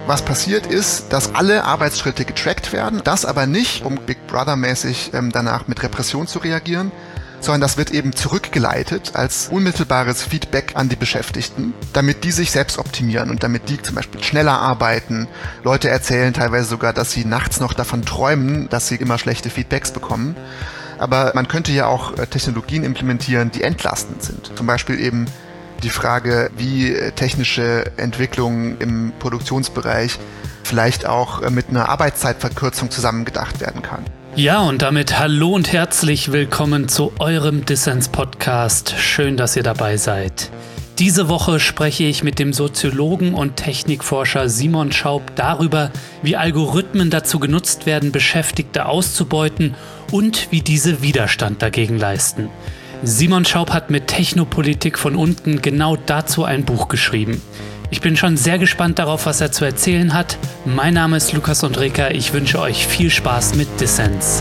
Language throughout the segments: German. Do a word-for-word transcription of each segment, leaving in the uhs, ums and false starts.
Was passiert ist, dass alle Arbeitsschritte getrackt werden, das aber nicht, um Big Brother-mäßig ähm, danach mit Repression zu reagieren, sondern das wird eben zurückgeleitet als unmittelbares Feedback an die Beschäftigten, damit die sich selbst optimieren und damit die zum Beispiel schneller arbeiten. Leute erzählen teilweise sogar, dass sie nachts noch davon träumen, dass sie immer schlechte Feedbacks bekommen. Aber man könnte ja auch Technologien implementieren, die entlastend sind. Zum Beispiel eben die Frage, wie technische Entwicklungen im Produktionsbereich vielleicht auch mit einer Arbeitszeitverkürzung zusammengedacht werden kann. Ja, und damit hallo und herzlich willkommen zu eurem Dissens-Podcast. Schön, dass ihr dabei seid. Diese Woche spreche ich mit dem Soziologen und Technikforscher Simon Schaub darüber, wie Algorithmen dazu genutzt werden, Beschäftigte auszubeuten und wie diese Widerstand dagegen leisten. Simon Schaub hat mit Technopolitik von unten genau dazu ein Buch geschrieben. Ich bin schon sehr gespannt darauf, was er zu erzählen hat. Mein Name ist Lukas Andreka. Ich wünsche euch viel Spaß mit Dissens.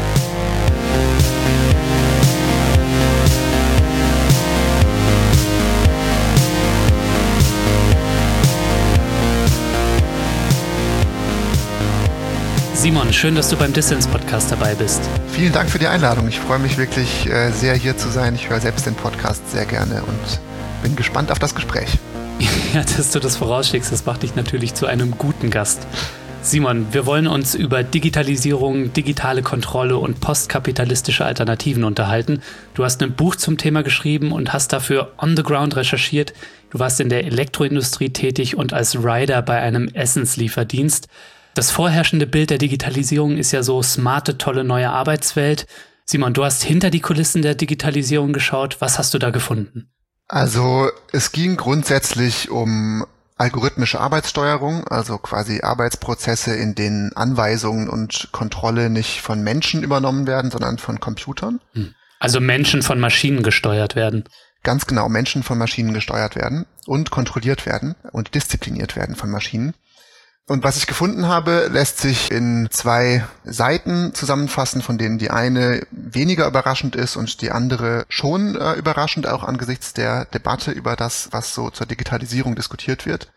Simon, schön, dass du beim Dissens-Podcast dabei bist. Vielen Dank für die Einladung. Ich freue mich wirklich äh, sehr, hier zu sein. Ich höre selbst den Podcast sehr gerne und bin gespannt auf das Gespräch. Ja, dass du das vorausschickst, das macht dich natürlich zu einem guten Gast. Simon, wir wollen uns über Digitalisierung, digitale Kontrolle und postkapitalistische Alternativen unterhalten. Du hast ein Buch zum Thema geschrieben und hast dafür on the ground recherchiert. Du warst in der Elektroindustrie tätig und als Rider bei einem Essenslieferdienst. Das vorherrschende Bild der Digitalisierung ist ja so smarte, tolle neue Arbeitswelt. Simon, du hast hinter die Kulissen der Digitalisierung geschaut. Was hast du da gefunden? Also es ging grundsätzlich um algorithmische Arbeitssteuerung, also quasi Arbeitsprozesse, in denen Anweisungen und Kontrolle nicht von Menschen übernommen werden, sondern von Computern. Also Menschen von Maschinen gesteuert werden. Ganz genau, Menschen von Maschinen gesteuert werden und kontrolliert werden und diszipliniert werden von Maschinen. Und was ich gefunden habe, lässt sich in zwei Seiten zusammenfassen, von denen die eine weniger überraschend ist und die andere schon äh, überraschend, auch angesichts der Debatte über das, was so zur Digitalisierung diskutiert wird.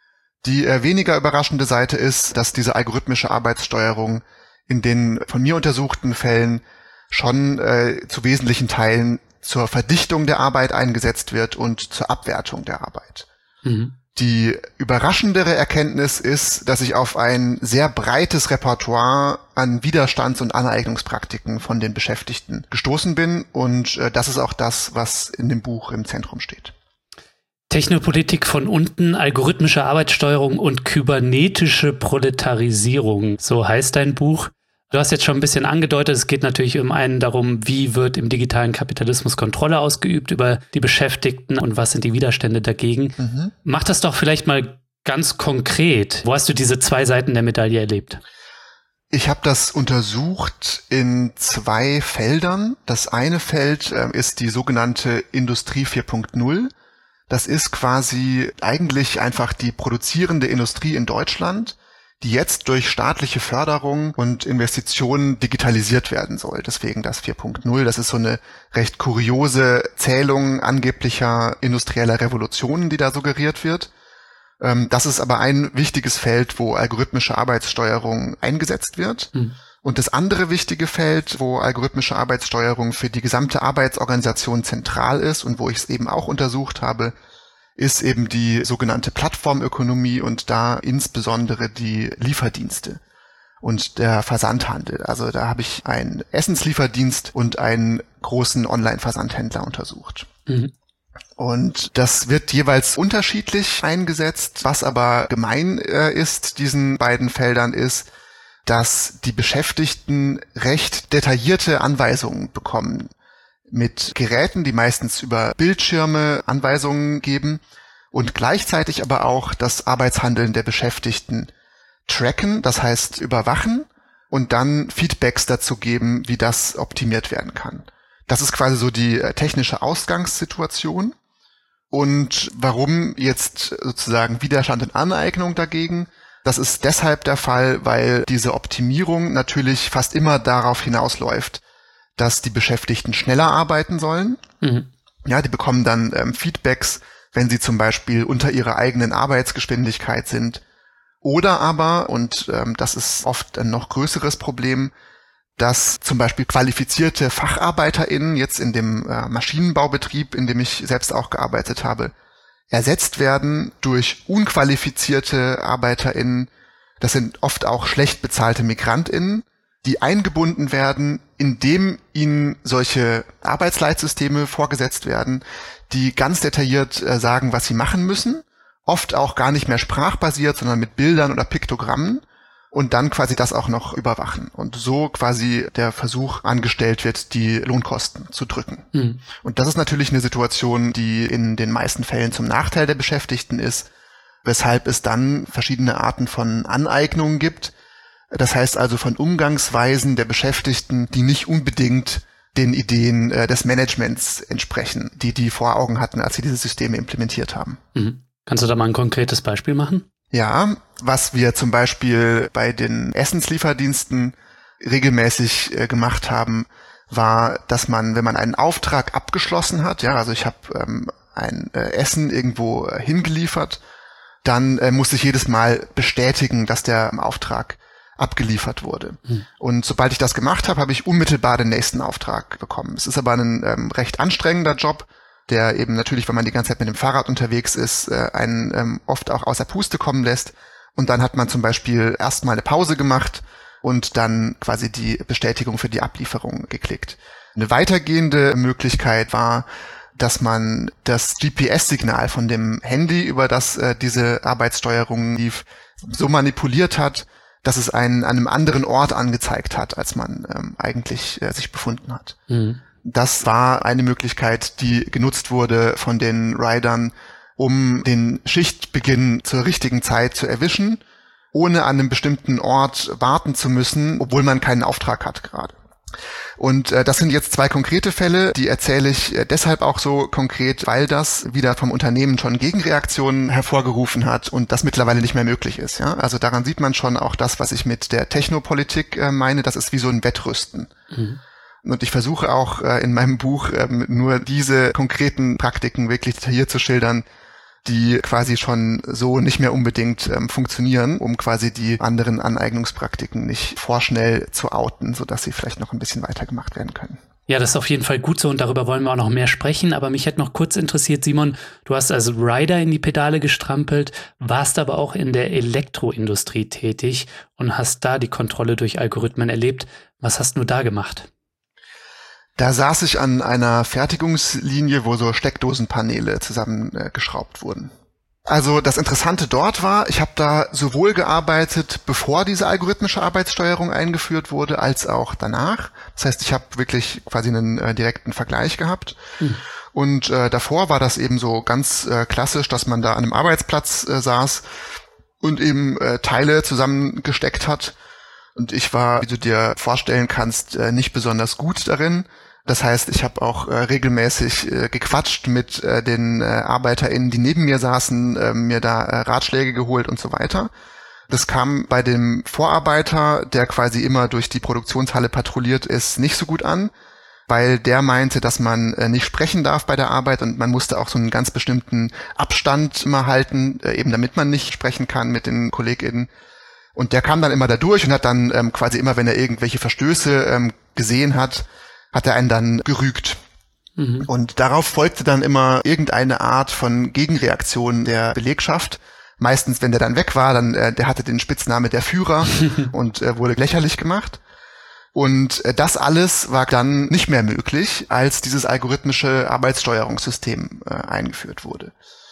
Die äh, weniger überraschende Seite ist, dass diese algorithmische Arbeitssteuerung in den von mir untersuchten Fällen schon äh, zu wesentlichen Teilen zur Verdichtung der Arbeit eingesetzt wird und zur Abwertung der Arbeit. Mhm. Die überraschendere Erkenntnis ist, dass ich auf ein sehr breites Repertoire an Widerstands- und Aneignungspraktiken von den Beschäftigten gestoßen bin und äh, das ist auch das, was in dem Buch im Zentrum steht. Technopolitik von unten, algorithmische Arbeitssteuerung und kybernetische Proletarisierung, so heißt dein Buch. Du hast jetzt schon ein bisschen angedeutet, es geht natürlich um einen darum, wie wird im digitalen Kapitalismus Kontrolle ausgeübt über die Beschäftigten und was sind die Widerstände dagegen. Mhm. Mach das doch vielleicht mal ganz konkret. Wo hast du diese zwei Seiten der Medaille erlebt? Ich habe das untersucht in zwei Feldern. Das eine Feld äh, ist die sogenannte Industrie vier Punkt null. Das ist quasi eigentlich einfach die produzierende Industrie in Deutschland, die jetzt durch staatliche Förderung und Investitionen digitalisiert werden soll. Deswegen das vier Punkt null, das ist so eine recht kuriose Zählung angeblicher industrieller Revolutionen, die da suggeriert wird. Das ist aber ein wichtiges Feld, wo algorithmische Arbeitssteuerung eingesetzt wird. Mhm. Und das andere wichtige Feld, wo algorithmische Arbeitssteuerung für die gesamte Arbeitsorganisation zentral ist und wo ich es eben auch untersucht habe, ist eben die sogenannte Plattformökonomie und da insbesondere die Lieferdienste und der Versandhandel. Also da habe ich einen Essenslieferdienst und einen großen Online-Versandhändler untersucht. Mhm. Und das wird jeweils unterschiedlich eingesetzt. Was aber gemein äh, ist diesen beiden Feldern ist, dass die Beschäftigten recht detaillierte Anweisungen bekommen mit Geräten, die meistens über Bildschirme Anweisungen geben und gleichzeitig aber auch das Arbeitshandeln der Beschäftigten tracken, das heißt überwachen und dann Feedbacks dazu geben, wie das optimiert werden kann. Das ist quasi so die technische Ausgangssituation. Und warum jetzt sozusagen Widerstand und Aneignung dagegen? Das ist deshalb der Fall, weil diese Optimierung natürlich fast immer darauf hinausläuft, dass die Beschäftigten schneller arbeiten sollen. Mhm. Ja, die bekommen dann ähm, Feedbacks, wenn sie zum Beispiel unter ihrer eigenen Arbeitsgeschwindigkeit sind Oder aber, und ähm, das ist oft ein noch größeres Problem, dass zum Beispiel qualifizierte FacharbeiterInnen jetzt in dem äh, Maschinenbaubetrieb, in dem ich selbst auch gearbeitet habe, ersetzt werden durch unqualifizierte ArbeiterInnen. Das sind oft auch schlecht bezahlte MigrantInnen, die eingebunden werden, indem ihnen solche Arbeitsleitsysteme vorgesetzt werden, die ganz detailliert äh, sagen, was sie machen müssen, oft auch gar nicht mehr sprachbasiert, sondern mit Bildern oder Piktogrammen und dann quasi das auch noch überwachen. Und so quasi der Versuch angestellt wird, die Lohnkosten zu drücken. Mhm. Und das ist natürlich eine Situation, die in den meisten Fällen zum Nachteil der Beschäftigten ist, weshalb es dann verschiedene Arten von Aneignungen gibt. Das heißt also von Umgangsweisen der Beschäftigten, die nicht unbedingt den Ideen äh, des Managements entsprechen, die die vor Augen hatten, als sie diese Systeme implementiert haben. Mhm. Kannst du da mal ein konkretes Beispiel machen? Ja, was wir zum Beispiel bei den Essenslieferdiensten regelmäßig äh, gemacht haben, war, dass man, wenn man einen Auftrag abgeschlossen hat, ja, also ich habe ähm, ein äh, Essen irgendwo äh, hingeliefert, dann äh, muss ich jedes Mal bestätigen, dass der ähm, Auftrag abgeliefert wurde. Hm. Und sobald ich das gemacht habe, habe ich unmittelbar den nächsten Auftrag bekommen. Es ist aber ein ähm, recht anstrengender Job, der eben natürlich, wenn man die ganze Zeit mit dem Fahrrad unterwegs ist, äh, einen ähm, oft auch außer Puste kommen lässt. Und dann hat man zum Beispiel erstmal eine Pause gemacht und dann quasi die Bestätigung für die Ablieferung geklickt. Eine weitergehende Möglichkeit war, dass man das G P S-Signal von dem Handy, über das äh, diese Arbeitssteuerung lief, so manipuliert hat, dass es einen an einem anderen Ort angezeigt hat, als man ähm, eigentlich äh, sich befunden hat. Mhm. Das war eine Möglichkeit, die genutzt wurde von den Ridern, um den Schichtbeginn zur richtigen Zeit zu erwischen, ohne an einem bestimmten Ort warten zu müssen, obwohl man keinen Auftrag hat gerade. Und äh, das sind jetzt zwei konkrete Fälle, die erzähle ich äh, deshalb auch so konkret, weil das wieder vom Unternehmen schon Gegenreaktionen hervorgerufen hat und das mittlerweile nicht mehr möglich ist. Ja? Also daran sieht man schon auch das, was ich mit der Technopolitik äh, meine, das ist wie so ein Wettrüsten. Mhm. Und ich versuche auch äh, in meinem Buch ähm, nur diese konkreten Praktiken wirklich detailliert zu schildern, die quasi schon so nicht mehr unbedingt ähm, funktionieren, um quasi die anderen Aneignungspraktiken nicht vorschnell zu outen, sodass sie vielleicht noch ein bisschen weiter gemacht werden können. Ja, das ist auf jeden Fall gut so und darüber wollen wir auch noch mehr sprechen. Aber mich hätte noch kurz interessiert, Simon, du hast als Rider in die Pedale gestrampelt, warst aber auch in der Elektroindustrie tätig und hast da die Kontrolle durch Algorithmen erlebt. Was hast du da gemacht? Da saß ich an einer Fertigungslinie, wo so Steckdosenpaneele zusammengeschraubt äh, wurden. Also das Interessante dort war, ich habe da sowohl gearbeitet, bevor diese algorithmische Arbeitssteuerung eingeführt wurde, als auch danach. Das heißt, ich habe wirklich quasi einen äh, direkten Vergleich gehabt. Hm. Und äh, davor war das eben so ganz äh, klassisch, dass man da an einem Arbeitsplatz äh, saß und eben äh, Teile zusammengesteckt hat. Und ich war, wie du dir vorstellen kannst, äh, nicht besonders gut darin. Das heißt, ich habe auch äh, regelmäßig äh, gequatscht mit äh, den äh, ArbeiterInnen, die neben mir saßen, äh, mir da äh, Ratschläge geholt und so weiter. Das kam bei dem Vorarbeiter, der quasi immer durch die Produktionshalle patrouilliert ist, nicht so gut an, weil der meinte, dass man äh, nicht sprechen darf bei der Arbeit und man musste auch so einen ganz bestimmten Abstand immer halten, äh, eben damit man nicht sprechen kann mit den KollegInnen. Und der kam dann immer da durch und hat dann ähm, quasi immer, wenn er irgendwelche Verstöße ähm, gesehen hat, hat er einen dann gerügt. Mhm. Und darauf folgte dann immer irgendeine Art von Gegenreaktion der Belegschaft. Meistens, wenn der dann weg war, dann äh, der hatte den Spitzname der Führer und äh, wurde lächerlich gemacht. Und äh, das alles war dann nicht mehr möglich, als dieses algorithmische Arbeitssteuerungssystem äh, eingeführt wurde.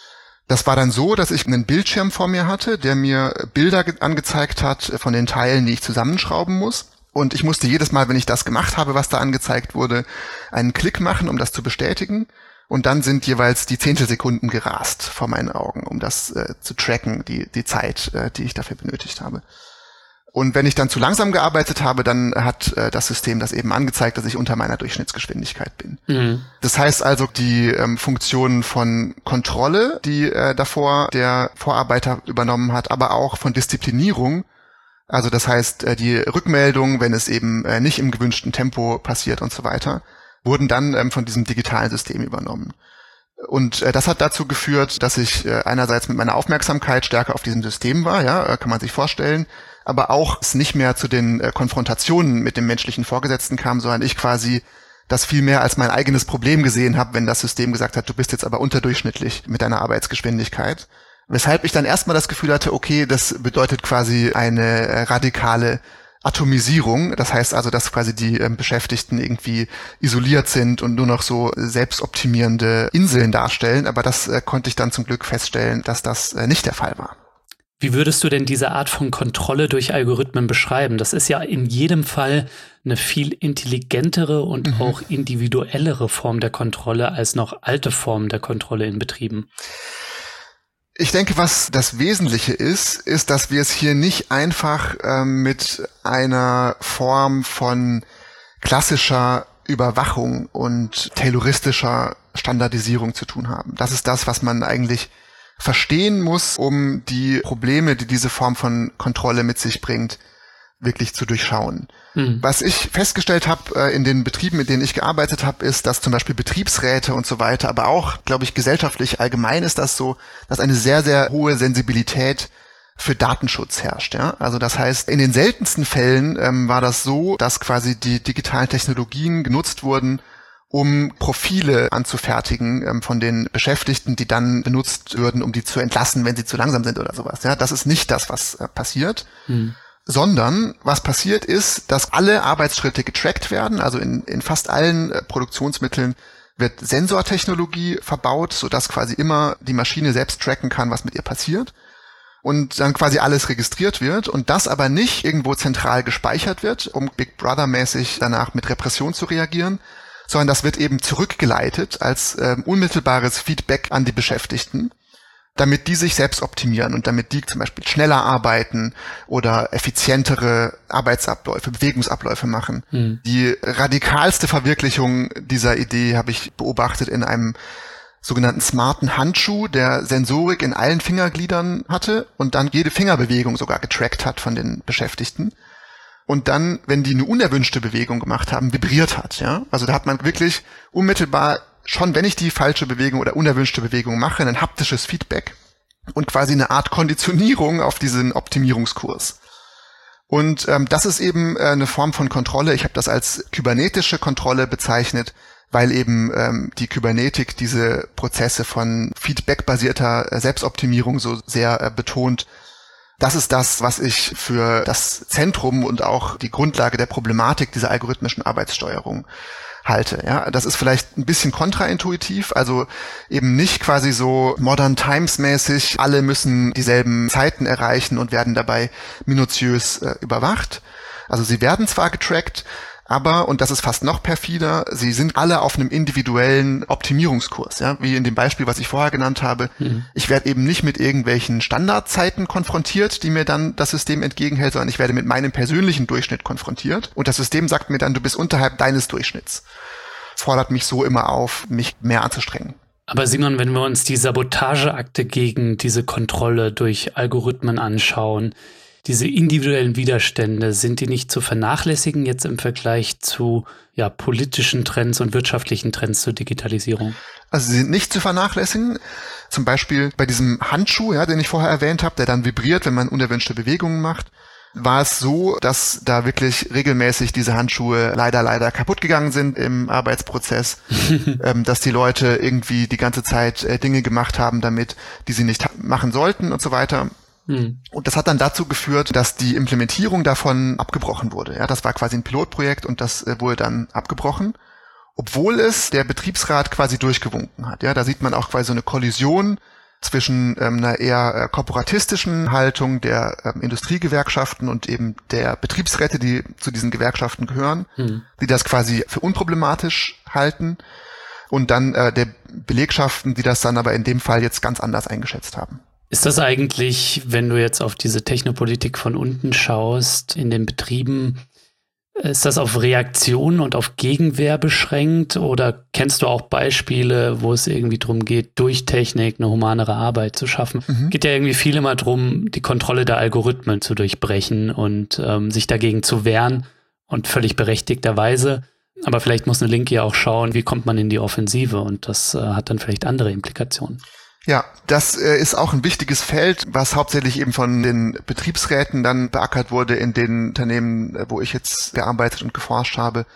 Das war dann so, dass ich einen Bildschirm vor mir hatte, der mir Bilder ge- angezeigt hat von den Teilen, die ich zusammenschrauben muss. Und ich musste jedes Mal, wenn ich das gemacht habe, was da angezeigt wurde, einen Klick machen, um das zu bestätigen. Und dann sind jeweils die Zehntelsekunden gerast vor meinen Augen, um das äh, zu tracken, die die Zeit, äh, die ich dafür benötigt habe. Und wenn ich dann zu langsam gearbeitet habe, dann hat äh, das System das eben angezeigt, dass ich unter meiner Durchschnittsgeschwindigkeit bin. Mhm. Das heißt also, die ähm, Funktionen von Kontrolle, die äh, davor der Vorarbeiter übernommen hat, aber auch von Disziplinierung, also das heißt, die Rückmeldung, wenn es eben nicht im gewünschten Tempo passiert und so weiter, wurden dann von diesem digitalen System übernommen. Und äh, das hat dazu geführt, dass ich äh, einerseits mit meiner Aufmerksamkeit stärker auf diesem System war, ja, äh, kann man sich vorstellen, aber auch es nicht mehr zu den äh, Konfrontationen mit dem menschlichen Vorgesetzten kam, sondern ich quasi das viel mehr als mein eigenes Problem gesehen habe, wenn das System gesagt hat, du bist jetzt aber unterdurchschnittlich mit deiner Arbeitsgeschwindigkeit. Weshalb ich dann erstmal das Gefühl hatte, okay, das bedeutet quasi eine äh, radikale Atomisierung, das heißt also, dass quasi die ähm, Beschäftigten irgendwie isoliert sind und nur noch so selbstoptimierende Inseln darstellen, aber das äh, konnte ich dann zum Glück feststellen, dass das äh, nicht der Fall war. Wie würdest du denn diese Art von Kontrolle durch Algorithmen beschreiben? Das ist ja in jedem Fall eine viel intelligentere und mhm. auch individuellere Form der Kontrolle als noch alte Formen der Kontrolle in Betrieben. Ich denke, was das Wesentliche ist, ist, dass wir es hier nicht einfach ähm, mit einer Form von klassischer Überwachung und tayloristischer Standardisierung zu tun haben. Das ist das, was man eigentlich verstehen muss, um die Probleme, die diese Form von Kontrolle mit sich bringt, wirklich zu durchschauen. Mhm. Was ich festgestellt habe äh, in den Betrieben, in denen ich gearbeitet habe, ist, dass zum Beispiel Betriebsräte und so weiter, aber auch, glaube ich, gesellschaftlich allgemein ist das so, dass eine sehr, sehr hohe Sensibilität für Datenschutz herrscht. Ja? Also das heißt, in den seltensten Fällen ähm, war das so, dass quasi die digitalen Technologien genutzt wurden, um Profile anzufertigen ähm, von den Beschäftigten, die dann benutzt würden, um die zu entlassen, wenn sie zu langsam sind oder sowas. Ja? Das ist nicht das, was äh, passiert. Mhm. Sondern was passiert ist, dass alle Arbeitsschritte getrackt werden. Also in, in fast allen äh, Produktionsmitteln wird Sensortechnologie verbaut, sodass quasi immer die Maschine selbst tracken kann, was mit ihr passiert. Und dann quasi alles registriert wird und das aber nicht irgendwo zentral gespeichert wird, um Big Brother-mäßig danach mit Repression zu reagieren, sondern das wird eben zurückgeleitet als äh, unmittelbares Feedback an die Beschäftigten, damit die sich selbst optimieren und damit die zum Beispiel schneller arbeiten oder effizientere Arbeitsabläufe, Bewegungsabläufe machen. Hm. Die radikalste Verwirklichung dieser Idee habe ich beobachtet in einem sogenannten smarten Handschuh, der Sensorik in allen Fingergliedern hatte und dann jede Fingerbewegung sogar getrackt hat von den Beschäftigten. Und dann, wenn die eine unerwünschte Bewegung gemacht haben, vibriert hat. Ja, also da hat man wirklich unmittelbar schon, wenn ich die falsche Bewegung oder unerwünschte Bewegung mache, ein haptisches Feedback und quasi eine Art Konditionierung auf diesen Optimierungskurs. Und ähm, das ist eben äh, eine Form von Kontrolle. Ich habe das als kybernetische Kontrolle bezeichnet, weil eben ähm, die Kybernetik diese Prozesse von feedbackbasierter äh, Selbstoptimierung so sehr äh, betont. Das ist das, was ich für das Zentrum und auch die Grundlage der Problematik dieser algorithmischen Arbeitssteuerung halte. Ja, das ist vielleicht ein bisschen kontraintuitiv, also eben nicht quasi so Modern Times mäßig, alle müssen dieselben Zeiten erreichen und werden dabei minutiös äh, überwacht. Also sie werden zwar getrackt, aber, und das ist fast noch perfider, sie sind alle auf einem individuellen Optimierungskurs, ja, wie in dem Beispiel, was ich vorher genannt habe. Mhm. Ich werde eben nicht mit irgendwelchen Standardzeiten konfrontiert, die mir dann das System entgegenhält, sondern ich werde mit meinem persönlichen Durchschnitt konfrontiert. Und das System sagt mir dann, du bist unterhalb deines Durchschnitts. Fordert mich so immer auf, mich mehr anzustrengen. Aber Simon, wenn wir uns die Sabotageakte gegen diese Kontrolle durch Algorithmen anschauen, diese individuellen Widerstände, sind die nicht zu vernachlässigen jetzt im Vergleich zu ja, politischen Trends und wirtschaftlichen Trends zur Digitalisierung? Also sie sind nicht zu vernachlässigen. Zum Beispiel bei diesem Handschuh, ja, den ich vorher erwähnt habe, der dann vibriert, wenn man unerwünschte Bewegungen macht, war es so, dass da wirklich regelmäßig diese Handschuhe leider, leider kaputt gegangen sind im Arbeitsprozess, ähm, dass die Leute irgendwie die ganze Zeit äh, Dinge gemacht haben damit, die sie nicht machen sollten und so weiter. Hm. Und das hat dann dazu geführt, dass die Implementierung davon abgebrochen wurde. Ja, das war quasi ein Pilotprojekt und das äh, wurde dann abgebrochen, obwohl es der Betriebsrat quasi durchgewunken hat. Ja, da sieht man auch quasi so eine Kollision zwischen ähm, einer eher äh, korporatistischen Haltung der ähm, Industriegewerkschaften und eben der Betriebsräte, die zu diesen Gewerkschaften gehören, hm. die das quasi für unproblematisch halten, und dann äh, der Belegschaften, die das dann aber in dem Fall jetzt ganz anders eingeschätzt haben. Ist das eigentlich, wenn du jetzt auf diese Technopolitik von unten schaust, in den Betrieben, ist das auf Reaktion und auf Gegenwehr beschränkt oder kennst du auch Beispiele, wo es irgendwie darum geht, durch Technik eine humanere Arbeit zu schaffen? Mhm. Geht ja irgendwie viel immer darum, die Kontrolle der Algorithmen zu durchbrechen und ähm, sich dagegen zu wehren und völlig berechtigterweise. Aber vielleicht muss eine Linke ja auch schauen, wie kommt man in die Offensive, und das äh, hat dann vielleicht andere Implikationen. Ja, das äh, ist auch ein wichtiges Feld, was hauptsächlich eben von den Betriebsräten dann beackert wurde in den Unternehmen, wo ich jetzt gearbeitet und geforscht habe.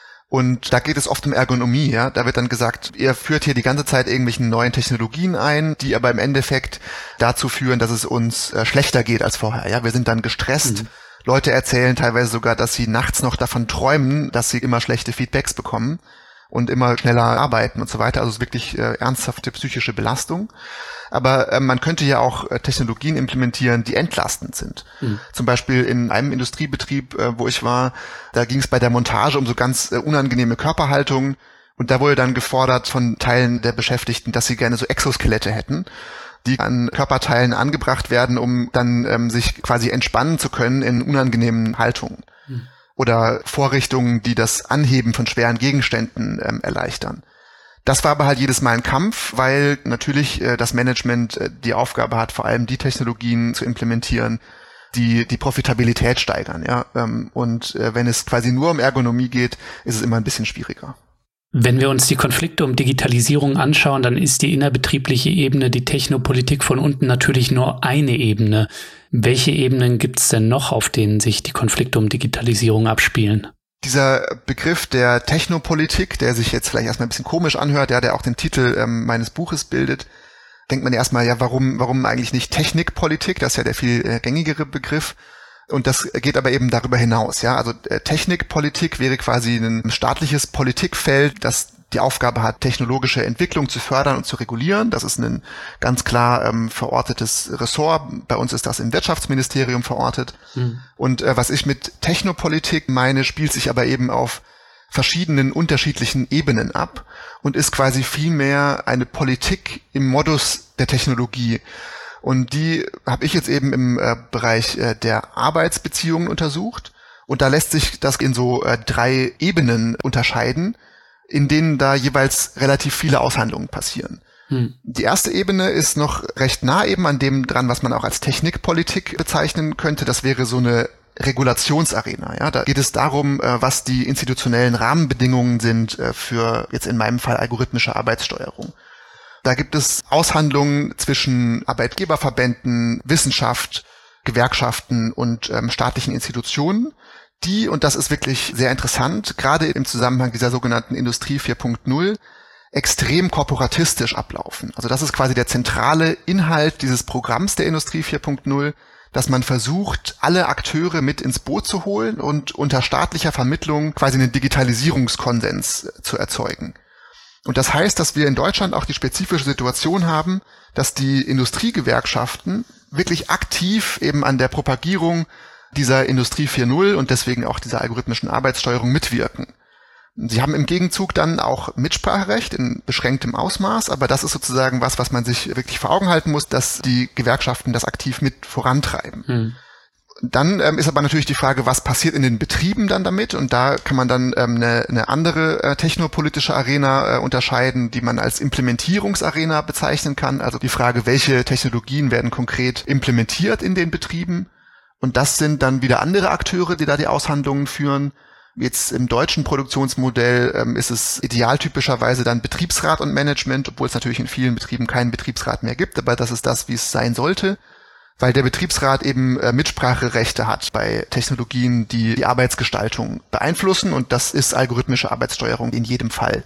Und da geht es oft um Ergonomie, ja. Da wird dann gesagt, ihr führt hier die ganze Zeit irgendwelchen neuen Technologien ein, die aber im Endeffekt dazu führen, dass es uns äh, schlechter geht als vorher, ja. Wir sind dann gestresst. Mhm. Leute erzählen teilweise sogar, dass sie nachts noch davon träumen, dass sie immer schlechte Feedbacks bekommen und immer schneller arbeiten und so weiter. Also es ist wirklich äh, ernsthafte psychische Belastung. Aber äh, man könnte ja auch äh, Technologien implementieren, die entlastend sind. Mhm. Zum Beispiel in einem Industriebetrieb, äh, wo ich war, da ging es bei der Montage um so ganz äh, unangenehme Körperhaltung. Und da wurde dann gefordert von Teilen der Beschäftigten, dass sie gerne so Exoskelette hätten, die an Körperteilen angebracht werden, um dann ähm, sich quasi entspannen zu können in unangenehmen Haltungen. Mhm. Oder Vorrichtungen, die das Anheben von schweren Gegenständen ähm, erleichtern. Das war aber halt jedes Mal ein Kampf, weil natürlich äh, das Management äh, die Aufgabe hat, vor allem die Technologien zu implementieren, die die Profitabilität steigern. Ja, ähm, und äh, wenn es quasi nur um Ergonomie geht, ist es immer ein bisschen schwieriger. Wenn wir uns die Konflikte um Digitalisierung anschauen, dann ist die innerbetriebliche Ebene, die Technopolitik von unten, natürlich nur eine Ebene. Welche Ebenen gibt es denn noch, auf denen sich die Konflikte um Digitalisierung abspielen? Dieser Begriff der Technopolitik, der sich jetzt vielleicht erstmal ein bisschen komisch anhört, ja, der auch den Titel ähm, meines Buches bildet, denkt man erstmal, ja, warum, warum eigentlich nicht Technikpolitik? Das ist ja der viel äh, gängigere Begriff. Und das geht aber eben darüber hinaus, ja. Also äh, Technikpolitik wäre quasi ein staatliches Politikfeld, das die Aufgabe hat, technologische Entwicklung zu fördern und zu regulieren. Das ist ein ganz klar ähm, verortetes Ressort. Bei uns ist das im Wirtschaftsministerium verortet. Mhm. Und äh, was ich mit Technopolitik meine, spielt sich aber eben auf verschiedenen unterschiedlichen Ebenen ab und ist quasi vielmehr eine Politik im Modus der Technologie. Und die habe ich jetzt eben im äh, Bereich äh, der Arbeitsbeziehungen untersucht. Und da lässt sich das in so äh, drei Ebenen unterscheiden, in denen da jeweils relativ viele Aushandlungen passieren. Hm. Die erste Ebene ist noch recht nah eben an dem dran, was man auch als Technikpolitik bezeichnen könnte. Das wäre so eine Regulationsarena. Ja, da geht es darum, äh, was die institutionellen Rahmenbedingungen sind äh, für jetzt in meinem Fall algorithmische Arbeitssteuerung. Da gibt es Aushandlungen zwischen Arbeitgeberverbänden, Wissenschaft, Gewerkschaften und ähm, staatlichen Institutionen, die, und das ist wirklich sehr interessant, gerade im Zusammenhang dieser sogenannten Industrie vier Punkt null, extrem korporatistisch ablaufen. Also das ist quasi der zentrale Inhalt dieses Programms der Industrie vier Punkt null, dass man versucht, alle Akteure mit ins Boot zu holen und unter staatlicher Vermittlung quasi einen Digitalisierungskonsens zu erzeugen. Und das heißt, dass wir in Deutschland auch die spezifische Situation haben, dass die Industriegewerkschaften wirklich aktiv eben an der Propagierung dieser Industrie vier Punkt null und deswegen auch dieser algorithmischen Arbeitssteuerung mitwirken. Sie haben im Gegenzug dann auch Mitspracherecht in beschränktem Ausmaß, aber das ist sozusagen was, was man sich wirklich vor Augen halten muss, dass die Gewerkschaften das aktiv mit vorantreiben. Hm. Dann ähm, ist aber natürlich die Frage, was passiert in den Betrieben dann damit? Und da kann man dann ähm, eine, eine andere äh, technopolitische Arena äh, unterscheiden, die man als Implementierungsarena bezeichnen kann. Also die Frage, welche Technologien werden konkret implementiert in den Betrieben? Und das sind dann wieder andere Akteure, die da die Aushandlungen führen. Jetzt im deutschen Produktionsmodell ähm, ist es idealtypischerweise dann Betriebsrat und Management, obwohl es natürlich in vielen Betrieben keinen Betriebsrat mehr gibt, aber das ist das, wie es sein sollte, weil der Betriebsrat eben äh, Mitspracherechte hat bei Technologien, die die Arbeitsgestaltung beeinflussen, und das ist algorithmische Arbeitssteuerung in jedem Fall.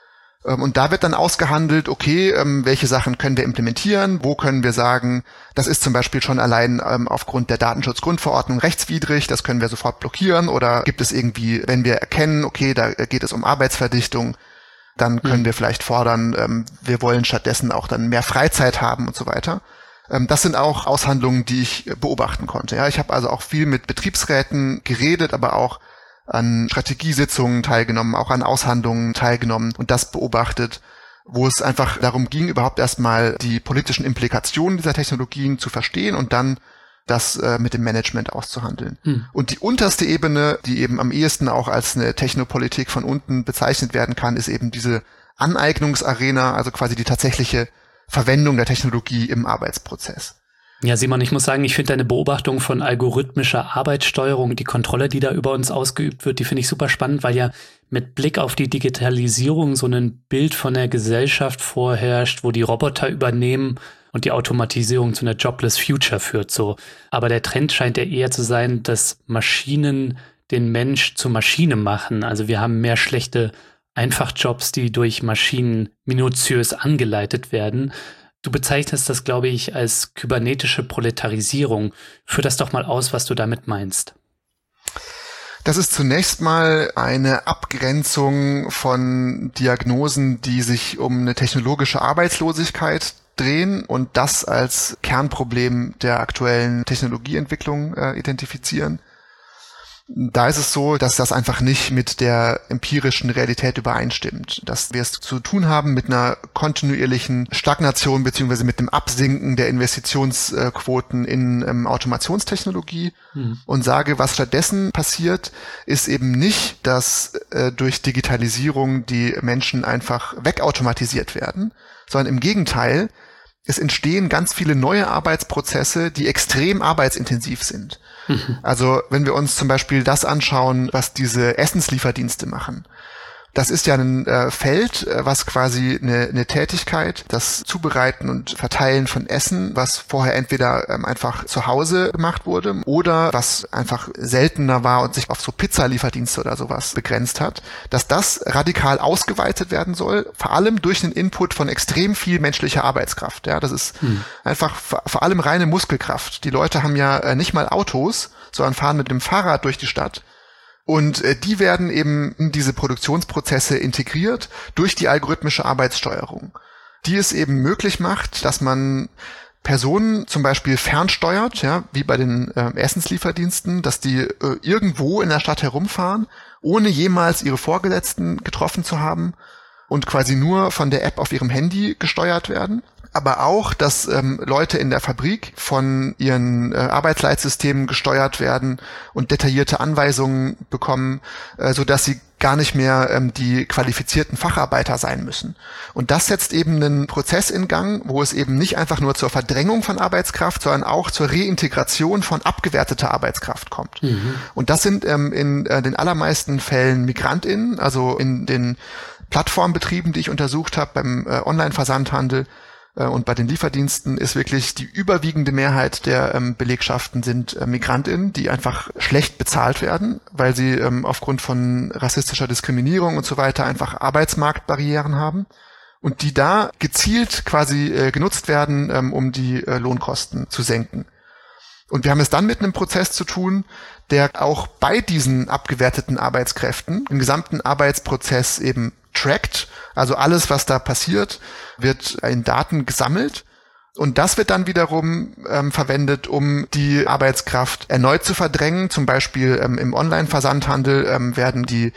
Und da wird dann ausgehandelt, okay, ähm, welche Sachen können wir implementieren, wo können wir sagen, das ist zum Beispiel schon allein ähm, aufgrund der Datenschutzgrundverordnung rechtswidrig, das können wir sofort blockieren, oder gibt es irgendwie, wenn wir erkennen, okay, da geht es um Arbeitsverdichtung, dann können mhm. wir vielleicht fordern, ähm, wir wollen stattdessen auch dann mehr Freizeit haben und so weiter. Ähm, das sind auch Aushandlungen, die ich beobachten konnte. Ja, ich habe also auch viel mit Betriebsräten geredet, aber auch an Strategiesitzungen teilgenommen, auch an Aushandlungen teilgenommen und das beobachtet, wo es einfach darum ging, überhaupt erstmal die politischen Implikationen dieser Technologien zu verstehen und dann das äh, mit dem Management auszuhandeln. Hm. Und die unterste Ebene, die eben am ehesten auch als eine Technopolitik von unten bezeichnet werden kann, ist eben diese Aneignungsarena, also quasi die tatsächliche Verwendung der Technologie im Arbeitsprozess. Ja, Simon, ich muss sagen, ich finde deine Beobachtung von algorithmischer Arbeitssteuerung, die Kontrolle, die da über uns ausgeübt wird, die finde ich super spannend, weil ja mit Blick auf die Digitalisierung so ein Bild von der Gesellschaft vorherrscht, wo die Roboter übernehmen und die Automatisierung zu einer Jobless Future führt. So. Aber der Trend scheint ja eher zu sein, dass Maschinen den Mensch zur Maschine machen. Also wir haben mehr schlechte Einfachjobs, die durch Maschinen minutiös angeleitet werden. Du bezeichnest das, glaube ich, als kybernetische Proletarisierung. Führ das doch mal aus, was du damit meinst. Das ist zunächst mal eine Abgrenzung von Diagnosen, die sich um eine technologische Arbeitslosigkeit drehen und das als Kernproblem der aktuellen Technologieentwicklung äh, identifizieren. Da ist es so, dass das einfach nicht mit der empirischen Realität übereinstimmt. Dass wir es zu tun haben mit einer kontinuierlichen Stagnation beziehungsweise mit dem Absinken der Investitionsquoten in ähm, Automationstechnologie hm. und sage, was stattdessen passiert, ist eben nicht, dass äh, durch Digitalisierung die Menschen einfach wegautomatisiert werden, sondern im Gegenteil, es entstehen ganz viele neue Arbeitsprozesse, die extrem arbeitsintensiv sind. Mhm. Also wenn wir uns zum Beispiel das anschauen, was diese Essenslieferdienste machen. Das ist ja ein äh, Feld, äh, was quasi eine, eine Tätigkeit, das Zubereiten und Verteilen von Essen, was vorher entweder ähm, einfach zu Hause gemacht wurde oder was einfach seltener war und sich auf so Pizzalieferdienste oder sowas begrenzt hat, dass das radikal ausgeweitet werden soll, vor allem durch den Input von extrem viel menschlicher Arbeitskraft. Ja, das ist hm. einfach vor, vor allem reine Muskelkraft. Die Leute haben ja äh, nicht mal Autos, sondern fahren mit dem Fahrrad durch die Stadt. Und äh, die werden eben in diese Produktionsprozesse integriert durch die algorithmische Arbeitssteuerung, die es eben möglich macht, dass man Personen zum Beispiel fernsteuert, ja, wie bei den äh, Essenslieferdiensten, dass die äh, irgendwo in der Stadt herumfahren, ohne jemals ihre Vorgesetzten getroffen zu haben und quasi nur von der App auf ihrem Handy gesteuert werden. Aber auch, dass ähm, Leute in der Fabrik von ihren äh, Arbeitsleitsystemen gesteuert werden und detaillierte Anweisungen bekommen, äh, sodass sie gar nicht mehr ähm, die qualifizierten Facharbeiter sein müssen. Und das setzt eben einen Prozess in Gang, wo es eben nicht einfach nur zur Verdrängung von Arbeitskraft, sondern auch zur Reintegration von abgewerteter Arbeitskraft kommt. Mhm. Und das sind ähm, in äh, den allermeisten Fällen MigrantInnen, also in den Plattformbetrieben, die ich untersucht habe, beim äh, Online-Versandhandel, und bei den Lieferdiensten ist wirklich die überwiegende Mehrheit der ähm, Belegschaften sind äh, MigrantInnen, die einfach schlecht bezahlt werden, weil sie ähm, aufgrund von rassistischer Diskriminierung und so weiter einfach Arbeitsmarktbarrieren haben und die da gezielt quasi äh, genutzt werden, ähm, um die äh, Lohnkosten zu senken. Und wir haben es dann mit einem Prozess zu tun, der auch bei diesen abgewerteten Arbeitskräften den gesamten Arbeitsprozess eben trackt. Also alles, was da passiert, wird in Daten gesammelt. Und das wird dann wiederum ähm, verwendet, um die Arbeitskraft erneut zu verdrängen. Zum Beispiel ähm, im Online-Versandhandel ähm, werden die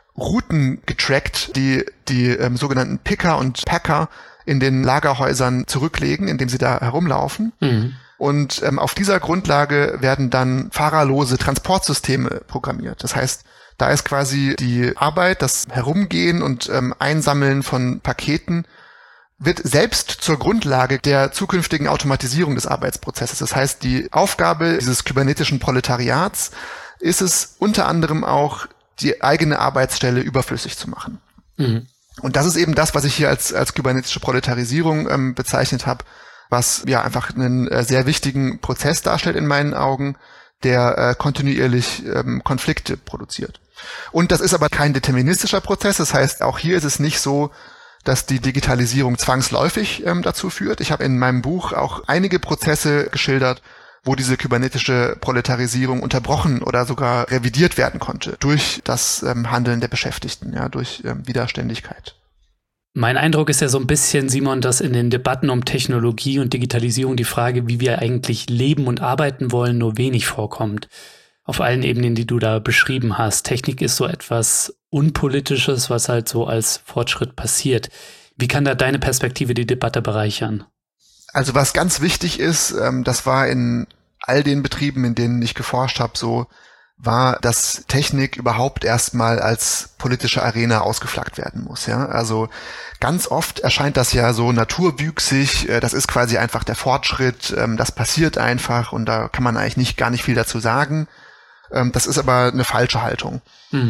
Routen getrackt, die die ähm, sogenannten Picker und Packer in den Lagerhäusern zurücklegen, indem sie da herumlaufen. Mhm. Und ähm, auf dieser Grundlage werden dann fahrerlose Transportsysteme programmiert. Das heißt, da ist quasi die Arbeit, das Herumgehen und ähm, Einsammeln von Paketen, wird selbst zur Grundlage der zukünftigen Automatisierung des Arbeitsprozesses. Das heißt, die Aufgabe dieses kybernetischen Proletariats ist es unter anderem auch, die eigene Arbeitsstelle überflüssig zu machen. Mhm. Und das ist eben das, was ich hier als, als kybernetische Proletarisierung ähm, bezeichnet habe, was ja einfach einen äh, sehr wichtigen Prozess darstellt in meinen Augen, der äh, kontinuierlich ähm, Konflikte produziert. Und das ist aber kein deterministischer Prozess. Das heißt, auch hier ist es nicht so, dass die Digitalisierung zwangsläufig ähm, dazu führt. Ich habe in meinem Buch auch einige Prozesse geschildert, wo diese kybernetische Proletarisierung unterbrochen oder sogar revidiert werden konnte durch das ähm, Handeln der Beschäftigten, ja, durch ähm, Widerständigkeit. Mein Eindruck ist ja so ein bisschen, Simon, dass in den Debatten um Technologie und Digitalisierung die Frage, wie wir eigentlich leben und arbeiten wollen, nur wenig vorkommt. Auf allen Ebenen, die du da beschrieben hast. Technik ist so etwas Unpolitisches, was halt so als Fortschritt passiert. Wie kann da deine Perspektive die Debatte bereichern? Also was ganz wichtig ist, ähm, das war in all den Betrieben, in denen ich geforscht habe, so war, dass Technik überhaupt erstmal als politische Arena ausgeflaggt werden muss. Ja, also ganz oft erscheint das ja so naturwüchsig. Äh, das ist quasi einfach der Fortschritt. Ähm, das passiert einfach und da kann man eigentlich nicht gar nicht viel dazu sagen. Ähm, das ist aber eine falsche Haltung. Mhm.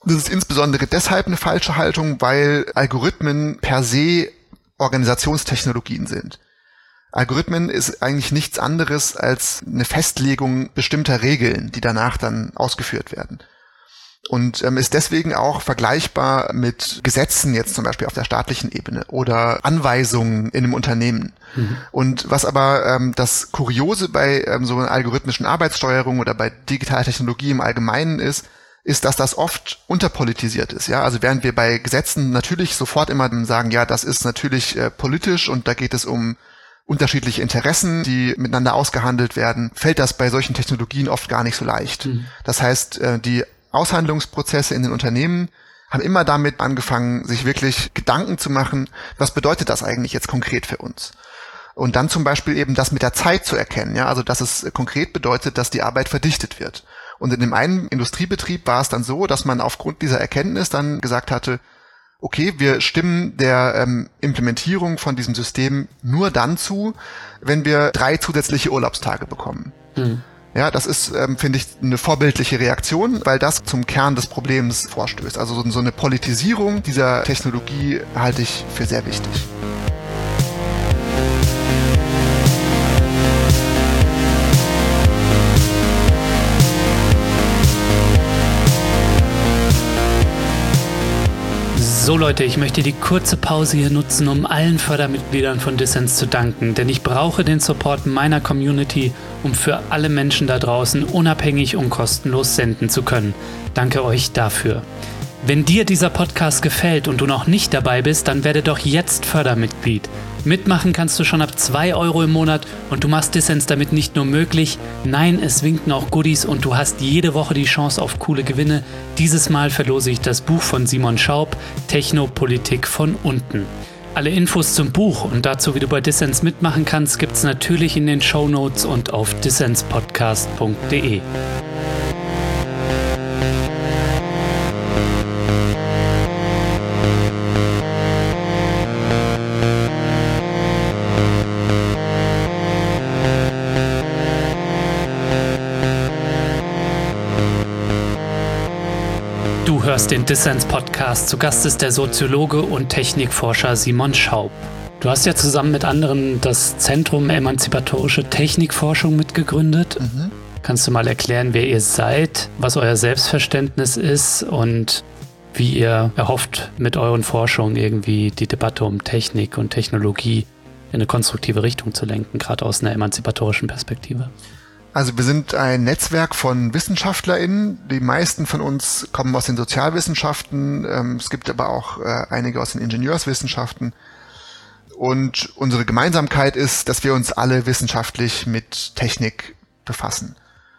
Das ist insbesondere deshalb eine falsche Haltung, weil Algorithmen per se Organisationstechnologien sind. Algorithmen ist eigentlich nichts anderes als eine Festlegung bestimmter Regeln, die danach dann ausgeführt werden. Und ähm, ist deswegen auch vergleichbar mit Gesetzen jetzt zum Beispiel auf der staatlichen Ebene oder Anweisungen in einem Unternehmen. Mhm. Und was aber ähm, das Kuriose bei ähm, so einer algorithmischen Arbeitssteuerung oder bei digitaler Technologie im Allgemeinen ist, ist, dass das oft unterpolitisiert ist. Ja, also während wir bei Gesetzen natürlich sofort immer sagen, ja, das ist natürlich äh, politisch und da geht es um unterschiedliche Interessen, die miteinander ausgehandelt werden, fällt das bei solchen Technologien oft gar nicht so leicht. Mhm. Das heißt, äh, die Aushandlungsprozesse in den Unternehmen haben immer damit angefangen, sich wirklich Gedanken zu machen, was bedeutet das eigentlich jetzt konkret für uns? Und dann zum Beispiel eben das mit der Zeit zu erkennen, ja, also dass es konkret bedeutet, dass die Arbeit verdichtet wird. Und in dem einen Industriebetrieb war es dann so, dass man aufgrund dieser Erkenntnis dann gesagt hatte, okay, wir stimmen der ähm, Implementierung von diesem System nur dann zu, wenn wir drei zusätzliche Urlaubstage bekommen. Mhm. Ja, das ist, ähm, finde ich, eine vorbildliche Reaktion, weil das zum Kern des Problems vorstößt. Also so, so eine Politisierung dieser Technologie halte ich für sehr wichtig. So Leute, ich möchte die kurze Pause hier nutzen, um allen Fördermitgliedern von Dissens zu danken, denn ich brauche den Support meiner Community, um für alle Menschen da draußen unabhängig und kostenlos senden zu können. Danke euch dafür. Wenn dir dieser Podcast gefällt und du noch nicht dabei bist, dann werde doch jetzt Fördermitglied. Mitmachen kannst du schon ab zwei Euro im Monat und du machst Dissens damit nicht nur möglich, nein, es winken auch Goodies und du hast jede Woche die Chance auf coole Gewinne. Dieses Mal verlose ich das Buch von Simon Schaub, Technopolitik von unten. Alle Infos zum Buch und dazu, wie du bei Dissens mitmachen kannst, gibt's natürlich in den Shownotes und auf dissenspodcast punkt de. Du hörst den Dissens-Podcast. Zu Gast ist der Soziologe und Technikforscher Simon Schaub. Du hast ja zusammen mit anderen das Zentrum Emanzipatorische Technikforschung mitgegründet. Mhm. Kannst du mal erklären, wer ihr seid, was euer Selbstverständnis ist und wie ihr erhofft, mit euren Forschungen irgendwie die Debatte um Technik und Technologie in eine konstruktive Richtung zu lenken, gerade aus einer emanzipatorischen Perspektive? Also wir sind ein Netzwerk von WissenschaftlerInnen. Die meisten von uns kommen aus den Sozialwissenschaften. Es gibt aber auch einige aus den Ingenieurswissenschaften. Und unsere Gemeinsamkeit ist, dass wir uns alle wissenschaftlich mit Technik befassen.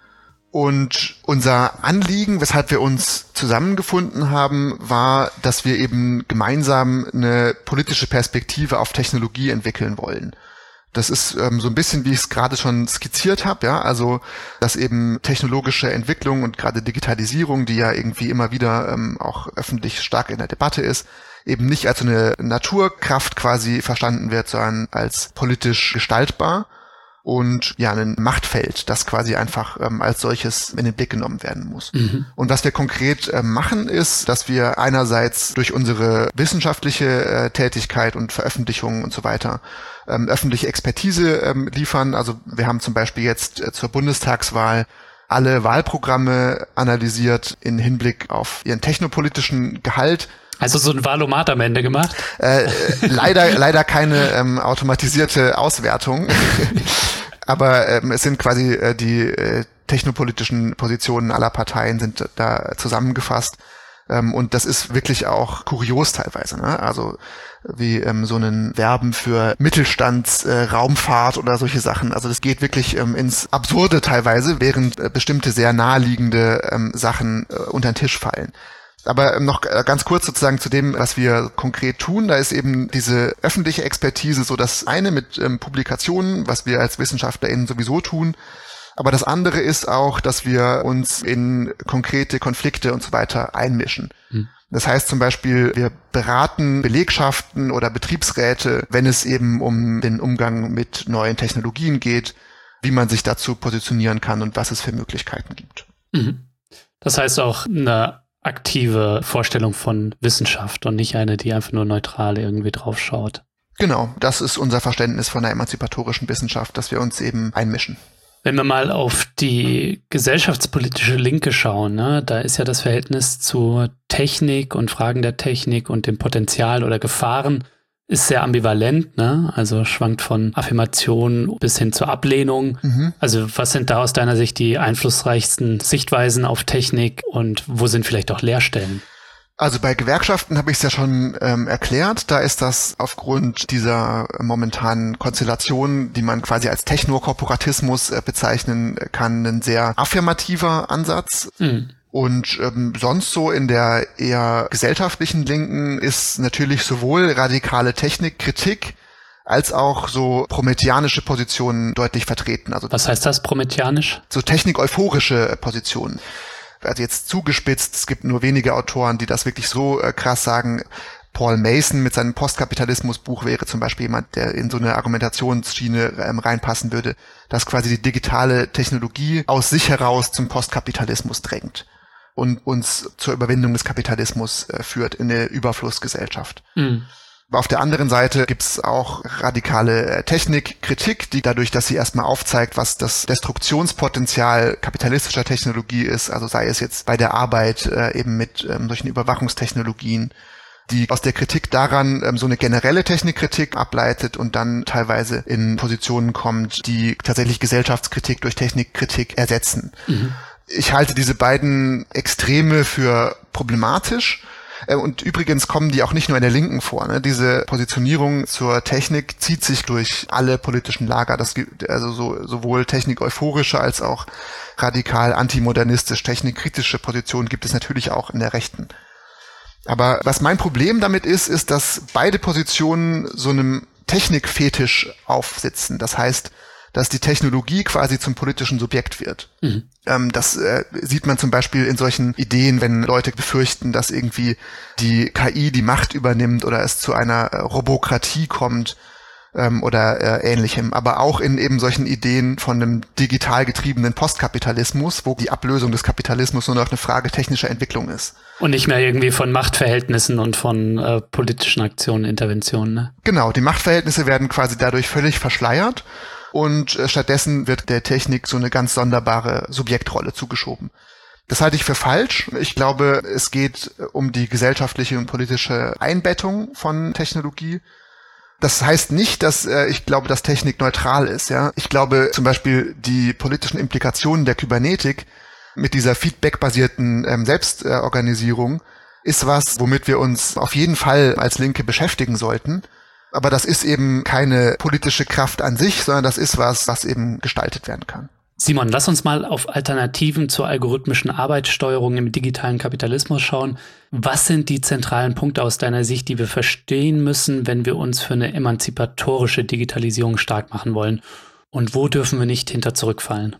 Und unser Anliegen, weshalb wir uns zusammengefunden haben, war, dass wir eben gemeinsam eine politische Perspektive auf Technologie entwickeln wollen. Das ist ähm, so ein bisschen, wie ich es gerade schon skizziert habe, ja, also dass eben technologische Entwicklung und gerade Digitalisierung, die ja irgendwie immer wieder ähm, auch öffentlich stark in der Debatte ist, eben nicht als so eine Naturkraft quasi verstanden wird, sondern als politisch gestaltbar und ja, ein Machtfeld, das quasi einfach ähm, als solches in den Blick genommen werden muss. Mhm. Und was wir konkret äh, machen, ist, dass wir einerseits durch unsere wissenschaftliche äh, Tätigkeit und Veröffentlichungen und so weiter ähm, öffentliche Expertise ähm, liefern. Also wir haben zum Beispiel jetzt äh, zur Bundestagswahl alle Wahlprogramme analysiert in Hinblick auf ihren technopolitischen Gehalt. Also so ein Wahlomat am Ende gemacht? Äh, leider, leider keine ähm, automatisierte Auswertung. Aber ähm, es sind quasi äh, die äh, technopolitischen Positionen aller Parteien sind da zusammengefasst. Ähm, und das ist wirklich auch kurios teilweise, ne? Also wie ähm, so ein Werben für Mittelstandsraumfahrt äh, oder solche Sachen. Also das geht wirklich ähm, ins Absurde teilweise, während äh, bestimmte sehr naheliegende ähm, Sachen äh, unter den Tisch fallen. Aber noch ganz kurz sozusagen zu dem, was wir konkret tun. Da ist eben diese öffentliche Expertise so das eine mit ähm, Publikationen, was wir als WissenschaftlerInnen sowieso tun. Aber das andere ist auch, dass wir uns in konkrete Konflikte und so weiter einmischen. Hm. Das heißt zum Beispiel, wir beraten Belegschaften oder Betriebsräte, wenn es eben um den Umgang mit neuen Technologien geht, wie man sich dazu positionieren kann und was es für Möglichkeiten gibt. Mhm. Das heißt auch eine aktive Vorstellung von Wissenschaft und nicht eine, die einfach nur neutral irgendwie draufschaut. Genau, das ist unser Verständnis von der emanzipatorischen Wissenschaft, dass wir uns eben einmischen. Wenn wir mal auf die gesellschaftspolitische Linke schauen, ne, da ist ja das Verhältnis zur Technik und Fragen der Technik und dem Potenzial oder Gefahren ist sehr ambivalent, ne? Also schwankt von Affirmation bis hin zur Ablehnung. Mhm. Also was sind da aus deiner Sicht die einflussreichsten Sichtweisen auf Technik und wo sind vielleicht auch Leerstellen? Also bei Gewerkschaften habe ich es ja schon ähm, erklärt. Da ist das aufgrund dieser momentanen Konstellation, die man quasi als Technokorporatismus äh, bezeichnen kann, ein sehr affirmativer Ansatz. Mhm. Und ähm, sonst so in der eher gesellschaftlichen Linken ist natürlich sowohl radikale Technikkritik als auch so prometheanische Positionen deutlich vertreten. Also was heißt das, prometheanisch? So technik-euphorische Positionen. Also jetzt zugespitzt, es gibt nur wenige Autoren, die das wirklich so äh, krass sagen. Paul Mason mit seinem Postkapitalismus-Buch wäre zum Beispiel jemand, der in so eine Argumentationsschiene ähm, reinpassen würde, dass quasi die digitale Technologie aus sich heraus zum Postkapitalismus drängt und uns zur Überwindung des Kapitalismus äh, führt in eine Überflussgesellschaft. Mhm. Auf der anderen Seite gibt's auch radikale Technikkritik, die dadurch, dass sie erstmal aufzeigt, was das Destruktionspotenzial kapitalistischer Technologie ist, also sei es jetzt bei der Arbeit äh, eben mit ähm, solchen Überwachungstechnologien, die aus der Kritik daran ähm, so eine generelle Technikkritik ableitet und dann teilweise in Positionen kommt, die tatsächlich Gesellschaftskritik durch Technikkritik ersetzen. Mhm. Ich halte diese beiden Extreme für problematisch. Und übrigens kommen die auch nicht nur in der Linken vor. Ne? Diese Positionierung zur Technik zieht sich durch alle politischen Lager. Das gibt also so, sowohl technik-euphorische als auch radikal antimodernistisch, technikkritische Positionen gibt es natürlich auch in der Rechten. Aber was mein Problem damit ist, ist, dass beide Positionen so einem Technikfetisch aufsitzen. Das heißt, dass die Technologie quasi zum politischen Subjekt wird. Mhm. Ähm, das äh, sieht man zum Beispiel in solchen Ideen, wenn Leute befürchten, dass irgendwie die K I die Macht übernimmt oder es zu einer äh, Robokratie kommt ähm, oder äh, ähnlichem. Aber auch in eben solchen Ideen von einem digital getriebenen Postkapitalismus, wo die Ablösung des Kapitalismus nur noch eine Frage technischer Entwicklung ist. Und nicht mehr irgendwie von Machtverhältnissen und von äh, politischen Aktionen, Interventionen. Ne? Genau, die Machtverhältnisse werden quasi dadurch völlig verschleiert. Und stattdessen wird der Technik so eine ganz sonderbare Subjektrolle zugeschoben. Das halte ich für falsch. Ich glaube, es geht um die gesellschaftliche und politische Einbettung von Technologie. Das heißt nicht, dass äh, ich glaube, dass Technik neutral ist. Ja, ich glaube zum Beispiel die politischen Implikationen der Kybernetik mit dieser feedbackbasierten ähm, Selbstorganisierung ist was, womit wir uns auf jeden Fall als Linke beschäftigen sollten. Aber das ist eben keine politische Kraft an sich, sondern das ist was, was eben gestaltet werden kann. Simon, lass uns mal auf Alternativen zur algorithmischen Arbeitssteuerung im digitalen Kapitalismus schauen. Was sind die zentralen Punkte aus deiner Sicht, die wir verstehen müssen, wenn wir uns für eine emanzipatorische Digitalisierung stark machen wollen? Und wo dürfen wir nicht hinter zurückfallen?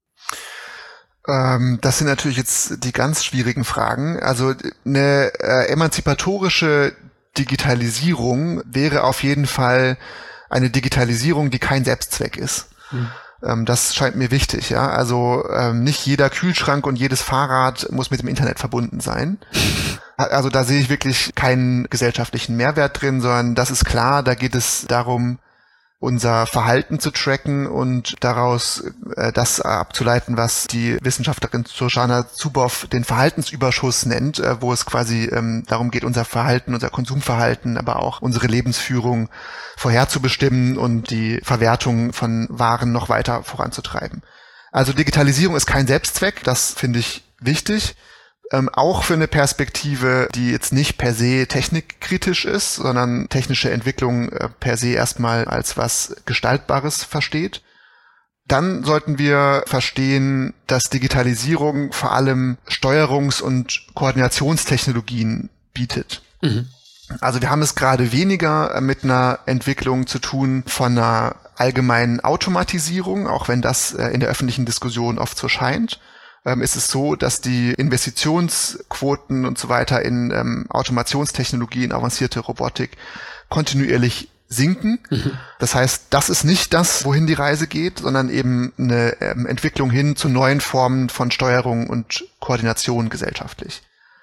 Ähm, das sind natürlich jetzt die ganz schwierigen Fragen. Also eine äh, emanzipatorische Digitalisierung wäre auf jeden Fall eine Digitalisierung, die kein Selbstzweck ist. Mhm. Ähm, das scheint mir wichtig, ja. Also ähm, nicht jeder Kühlschrank und jedes Fahrrad muss mit dem Internet verbunden sein. Also da sehe ich wirklich keinen gesellschaftlichen Mehrwert drin, sondern das ist klar, da geht es darum, unser Verhalten zu tracken und daraus äh, das abzuleiten, was die Wissenschaftlerin Zsuzsanna Zuboff den Verhaltensüberschuss nennt, äh, wo es quasi ähm, darum geht, unser Verhalten, unser Konsumverhalten, aber auch unsere Lebensführung vorherzubestimmen und die Verwertung von Waren noch weiter voranzutreiben. Also Digitalisierung ist kein Selbstzweck, das finde ich wichtig. Ähm, auch für eine Perspektive, die jetzt nicht per se technikkritisch ist, sondern technische Entwicklung äh, per se erstmal als was Gestaltbares versteht. Dann sollten wir verstehen, dass Digitalisierung vor allem Steuerungs- und Koordinationstechnologien bietet. Mhm. Also wir haben es gerade weniger mit einer Entwicklung zu tun von einer allgemeinen Automatisierung, auch wenn das äh, in der öffentlichen Diskussion oft so scheint. Ähm, ist es so, dass die Investitionsquoten und so weiter in ähm, Automationstechnologien, avancierte Robotik kontinuierlich sinken. Mhm. Das heißt, das ist nicht das, wohin die Reise geht, sondern eben eine ähm, Entwicklung hin zu neuen Formen von Steuerung und Koordination gesellschaftlich.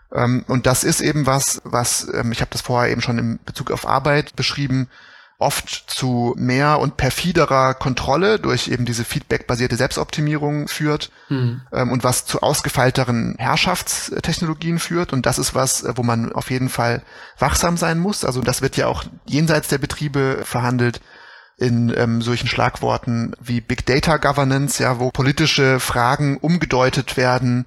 Ähm, und das ist eben was, was, ähm, ich habe das vorher eben schon in Bezug auf Arbeit beschrieben, oft zu mehr und perfiderer Kontrolle durch eben diese feedbackbasierte Selbstoptimierung führt, mhm. ähm, und was zu ausgefeilteren Herrschaftstechnologien führt. Und das ist was, wo man auf jeden Fall wachsam sein muss. Also das wird ja auch jenseits der Betriebe verhandelt in ähm, solchen Schlagworten wie Big Data Governance, ja, wo politische Fragen umgedeutet werden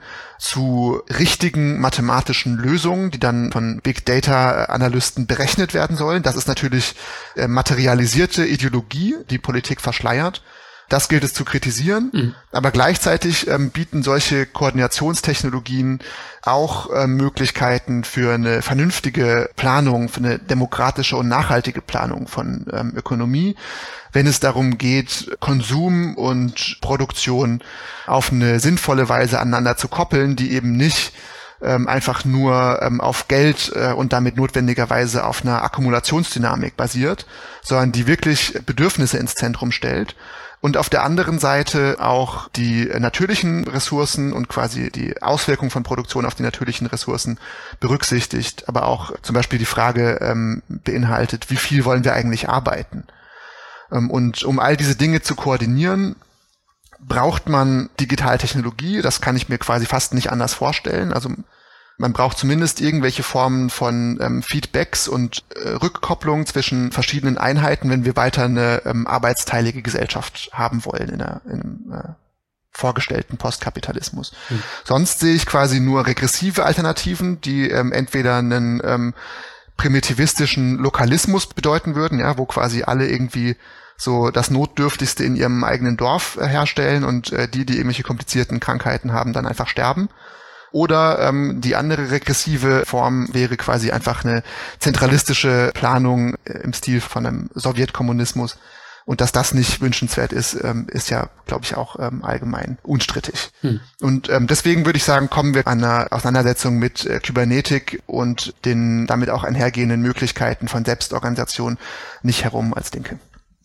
zu richtigen mathematischen Lösungen, die dann von Big Data Analysten berechnet werden sollen. Das ist natürlich äh, materialisierte Ideologie, die Politik verschleiert. Das gilt es zu kritisieren, mhm. aber gleichzeitig ähm, bieten solche Koordinationstechnologien auch äh, Möglichkeiten für eine vernünftige Planung, für eine demokratische und nachhaltige Planung von ähm, Ökonomie, wenn es darum geht, Konsum und Produktion auf eine sinnvolle Weise aneinander zu koppeln, die eben nicht ähm, einfach nur ähm, auf Geld äh, und damit notwendigerweise auf einer Akkumulationsdynamik basiert, sondern die wirklich Bedürfnisse ins Zentrum stellt. Und auf der anderen Seite auch die natürlichen Ressourcen und quasi die Auswirkung von Produktion auf die natürlichen Ressourcen berücksichtigt, aber auch zum Beispiel die Frage ähm, beinhaltet, wie viel wollen wir eigentlich arbeiten? Ähm, und um all diese Dinge zu koordinieren, braucht man Digitaltechnologie. Das kann ich mir quasi fast nicht anders vorstellen. Also man braucht zumindest irgendwelche Formen von ähm, Feedbacks und äh, Rückkopplung zwischen verschiedenen Einheiten, wenn wir weiter eine ähm, arbeitsteilige Gesellschaft haben wollen in, einer, in einem äh, vorgestellten Postkapitalismus. Mhm. Sonst sehe ich quasi nur regressive Alternativen, die ähm, entweder einen ähm, primitivistischen Lokalismus bedeuten würden, ja, wo quasi alle irgendwie so das Notdürftigste in ihrem eigenen Dorf äh, herstellen und äh, die, die irgendwelche komplizierten Krankheiten haben, dann einfach sterben. Oder ähm, die andere regressive Form wäre quasi einfach eine zentralistische Planung äh, im Stil von einem Sowjetkommunismus. Und dass das nicht wünschenswert ist, ähm, ist ja, glaube ich, auch ähm, allgemein unstrittig. Hm. Und ähm, deswegen würde ich sagen, kommen wir an einer Auseinandersetzung mit äh, Kybernetik und den damit auch einhergehenden Möglichkeiten von Selbstorganisation nicht herum als Linke.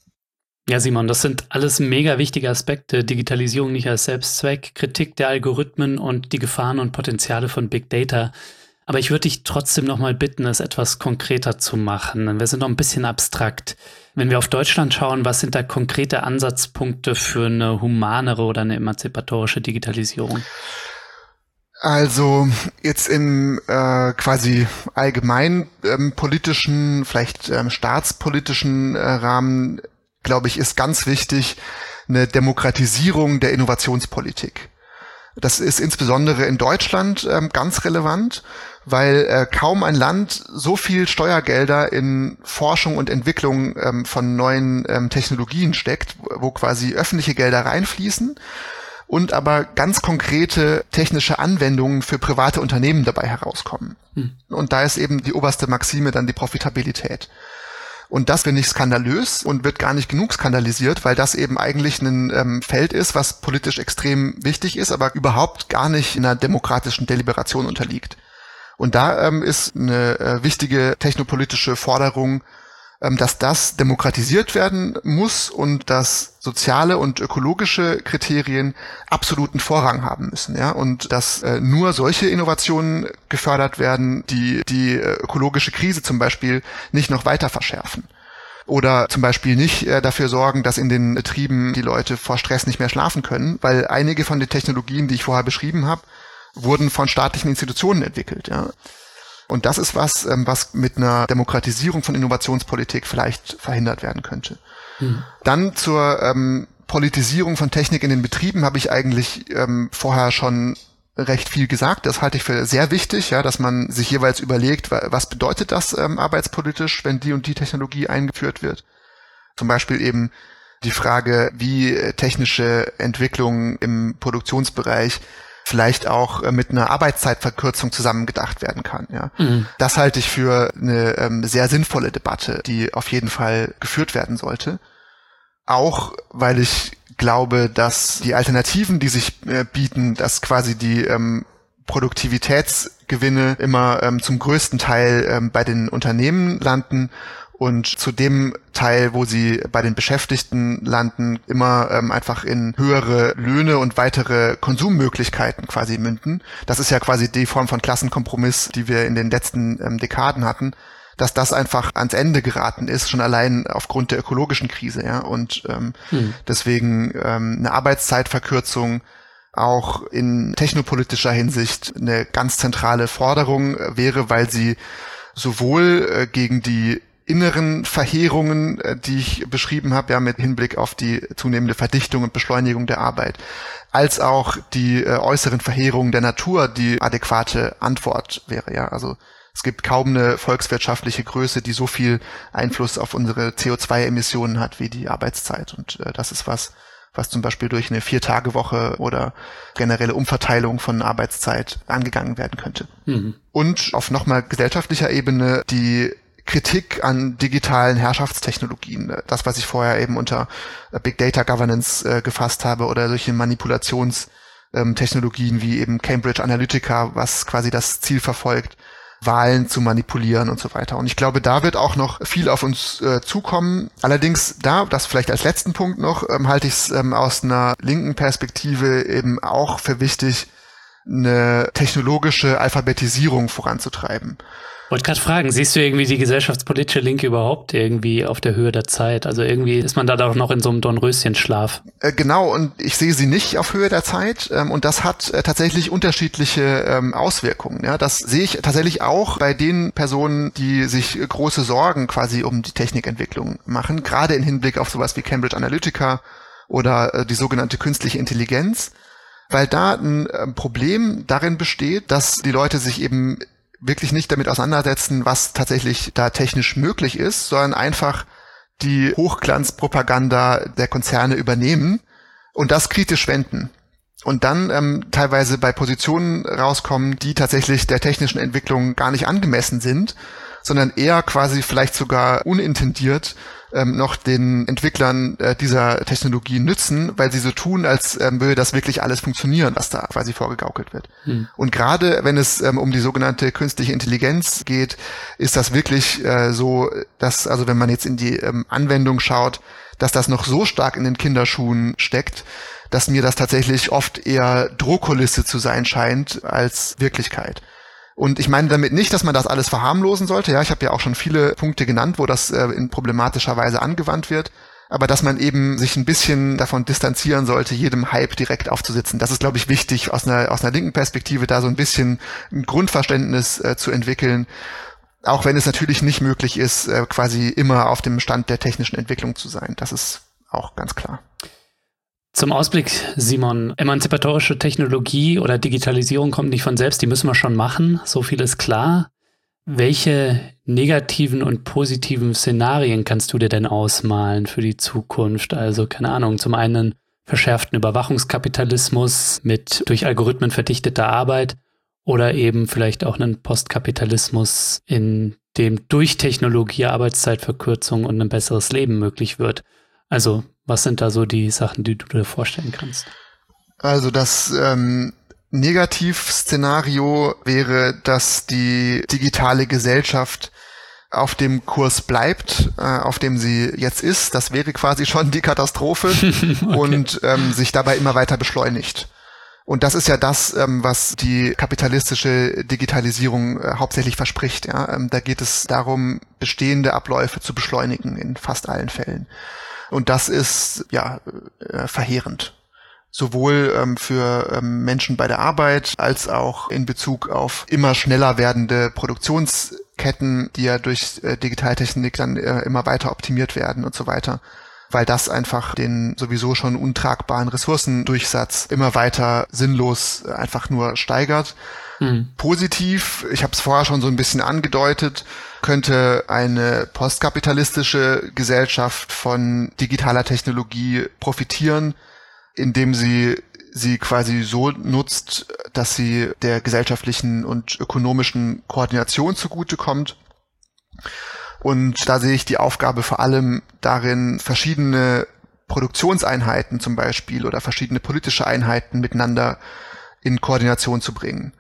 Ja, Simon, das sind alles mega wichtige Aspekte. Digitalisierung nicht als Selbstzweck, Kritik der Algorithmen und die Gefahren und Potenziale von Big Data. Aber ich würde dich trotzdem noch mal bitten, es etwas konkreter zu machen. Wir sind noch ein bisschen abstrakt. Wenn wir auf Deutschland schauen, was sind da konkrete Ansatzpunkte für eine humanere oder eine emanzipatorische Digitalisierung? Also jetzt im äh, quasi allgemein ähm, politischen, vielleicht ähm, staatspolitischen äh, Rahmen, glaube ich, ist ganz wichtig eine Demokratisierung der Innovationspolitik. Das ist insbesondere in Deutschland ähm, ganz relevant, weil äh, kaum ein Land so viel Steuergelder in Forschung und Entwicklung ähm, von neuen ähm, Technologien steckt, wo quasi öffentliche Gelder reinfließen und aber ganz konkrete technische Anwendungen für private Unternehmen dabei herauskommen. Hm. Und da ist eben die oberste Maxime dann die Profitabilität. Und das finde ich skandalös und wird gar nicht genug skandalisiert, weil das eben eigentlich ein ähm, Feld ist, was politisch extrem wichtig ist, aber überhaupt gar nicht in einer demokratischen Deliberation unterliegt. Und da ähm, ist eine äh, wichtige technopolitische Forderung, ähm, dass das demokratisiert werden muss und dass soziale und ökologische Kriterien absoluten Vorrang haben müssen, ja, und dass äh, nur solche Innovationen gefördert werden, die die äh, ökologische Krise zum Beispiel nicht noch weiter verschärfen. Oder zum Beispiel nicht äh, dafür sorgen, dass in den Betrieben die Leute vor Stress nicht mehr schlafen können, weil einige von den Technologien, die ich vorher beschrieben habe, wurden von staatlichen Institutionen entwickelt, ja. Und das ist was, ähm, was mit einer Demokratisierung von Innovationspolitik vielleicht verhindert werden könnte. Mhm. Dann zur ähm, Politisierung von Technik in den Betrieben habe ich eigentlich ähm, vorher schon recht viel gesagt. Das halte ich für sehr wichtig, ja, dass man sich jeweils überlegt, was bedeutet das ähm, arbeitspolitisch, wenn die und die Technologie eingeführt wird. Zum Beispiel eben die Frage, wie technische Entwicklungen im Produktionsbereich vielleicht auch äh, mit einer Arbeitszeitverkürzung zusammengedacht werden kann. Ja, mhm. Das halte ich für eine ähm, sehr sinnvolle Debatte, die auf jeden Fall geführt werden sollte. Auch weil ich glaube, dass die Alternativen, die sich äh, bieten, dass quasi die ähm, Produktivitätsgewinne immer ähm, zum größten Teil ähm, bei den Unternehmen landen und zu dem Teil, wo sie bei den Beschäftigten landen, immer ähm, einfach in höhere Löhne und weitere Konsummöglichkeiten quasi münden. Das ist ja quasi die Form von Klassenkompromiss, die wir in den letzten ähm, Dekaden hatten, dass das einfach ans Ende geraten ist, schon allein aufgrund der ökologischen Krise, ja, und ähm, hm. deswegen ähm, eine Arbeitszeitverkürzung auch in technopolitischer Hinsicht eine ganz zentrale Forderung wäre, weil sie sowohl äh, gegen die inneren Verheerungen, äh, die ich beschrieben habe, ja, mit Hinblick auf die zunehmende Verdichtung und Beschleunigung der Arbeit, als auch die äh, äußeren Verheerungen der Natur die adäquate Antwort wäre, ja, also es gibt kaum eine volkswirtschaftliche Größe, die so viel Einfluss auf unsere C O zwei Emissionen hat wie die Arbeitszeit. Und äh, das ist was, was zum Beispiel durch eine Vier-Tage-Woche oder generelle Umverteilung von Arbeitszeit angegangen werden könnte. Mhm. Und auf nochmal gesellschaftlicher Ebene die Kritik an digitalen Herrschaftstechnologien. Das, was ich vorher eben unter Big Data Governance äh, gefasst habe, oder solche Manipulationstechnologien ähm, wie eben Cambridge Analytica, was quasi das Ziel verfolgt, Wahlen zu manipulieren und so weiter. Und ich glaube, da wird auch noch viel auf uns äh, zukommen. Allerdings da, das vielleicht als letzten Punkt noch, ähm, halte ich es ähm, aus einer linken Perspektive eben auch für wichtig, eine technologische Alphabetisierung voranzutreiben. Wollte gerade fragen, siehst du irgendwie die gesellschaftspolitische Linke überhaupt irgendwie auf der Höhe der Zeit? Also irgendwie ist man da doch noch in so einem Dornröschenschlaf. Äh, genau, und ich sehe sie nicht auf Höhe der Zeit, ähm, und das hat äh, tatsächlich unterschiedliche ähm, Auswirkungen. Ja, das sehe ich tatsächlich auch bei den Personen, die sich äh, große Sorgen quasi um die Technikentwicklung machen, gerade im Hinblick auf sowas wie Cambridge Analytica oder äh, die sogenannte künstliche Intelligenz, weil da ein äh, Problem darin besteht, dass die Leute sich eben wirklich nicht damit auseinandersetzen, was tatsächlich da technisch möglich ist, sondern einfach die Hochglanzpropaganda der Konzerne übernehmen und das kritisch wenden. Und dann ähm, teilweise bei Positionen rauskommen, die tatsächlich der technischen Entwicklung gar nicht angemessen sind, sondern eher quasi vielleicht sogar unintendiert ähm, noch den Entwicklern äh, dieser Technologie nützen, weil sie so tun, als ähm, würde das wirklich alles funktionieren, was da quasi vorgegaukelt wird. Hm. Und gerade wenn es ähm, um die sogenannte künstliche Intelligenz geht, ist das wirklich äh, so, dass, also wenn man jetzt in die ähm, Anwendung schaut, dass das noch so stark in den Kinderschuhen steckt, dass mir das tatsächlich oft eher Drohkulisse zu sein scheint als Wirklichkeit. Und ich meine damit nicht, dass man das alles verharmlosen sollte. Ja, ich habe ja auch schon viele Punkte genannt, wo das äh, in problematischer Weise angewandt wird. Aber dass man eben sich ein bisschen davon distanzieren sollte, jedem Hype direkt aufzusitzen. Das ist, glaube ich, wichtig, aus einer, aus einer linken Perspektive da so ein bisschen ein Grundverständnis äh, zu entwickeln. Auch wenn es natürlich nicht möglich ist, äh, quasi immer auf dem Stand der technischen Entwicklung zu sein. Das ist auch ganz klar. Zum Ausblick, Simon, emanzipatorische Technologie oder Digitalisierung kommt nicht von selbst, die müssen wir schon machen, so viel ist klar. Welche negativen und positiven Szenarien kannst du dir denn ausmalen für die Zukunft? Also, keine Ahnung, zum einen verschärften Überwachungskapitalismus mit durch Algorithmen verdichteter Arbeit oder eben vielleicht auch einen Postkapitalismus, in dem durch Technologie Arbeitszeitverkürzung und ein besseres Leben möglich wird. Also, was sind da so die Sachen, die du dir vorstellen kannst? Also das ähm, Negativszenario wäre, dass die digitale Gesellschaft auf dem Kurs bleibt, äh, auf dem sie jetzt ist. Das wäre quasi schon die Katastrophe. Okay. Und ähm, sich dabei immer weiter beschleunigt. Und das ist ja das, ähm, was die kapitalistische Digitalisierung äh, hauptsächlich verspricht. Ja? Ähm, da geht es darum, bestehende Abläufe zu beschleunigen in fast allen Fällen. Und das ist ja äh, verheerend. Sowohl ähm, für ähm, Menschen bei der Arbeit als auch in Bezug auf immer schneller werdende Produktionsketten, die ja durch äh, Digitaltechnik dann äh, immer weiter optimiert werden und so weiter. Weil das einfach den sowieso schon untragbaren Ressourcendurchsatz immer weiter sinnlos äh, einfach nur steigert. Mhm. Positiv, ich habe es vorher schon so ein bisschen angedeutet, könnte eine postkapitalistische Gesellschaft von digitaler Technologie profitieren, indem sie sie quasi so nutzt, dass sie der gesellschaftlichen und ökonomischen Koordination zugutekommt. Und da sehe ich die Aufgabe vor allem darin, verschiedene Produktionseinheiten zum Beispiel oder verschiedene politische Einheiten miteinander in Koordination zu bringen.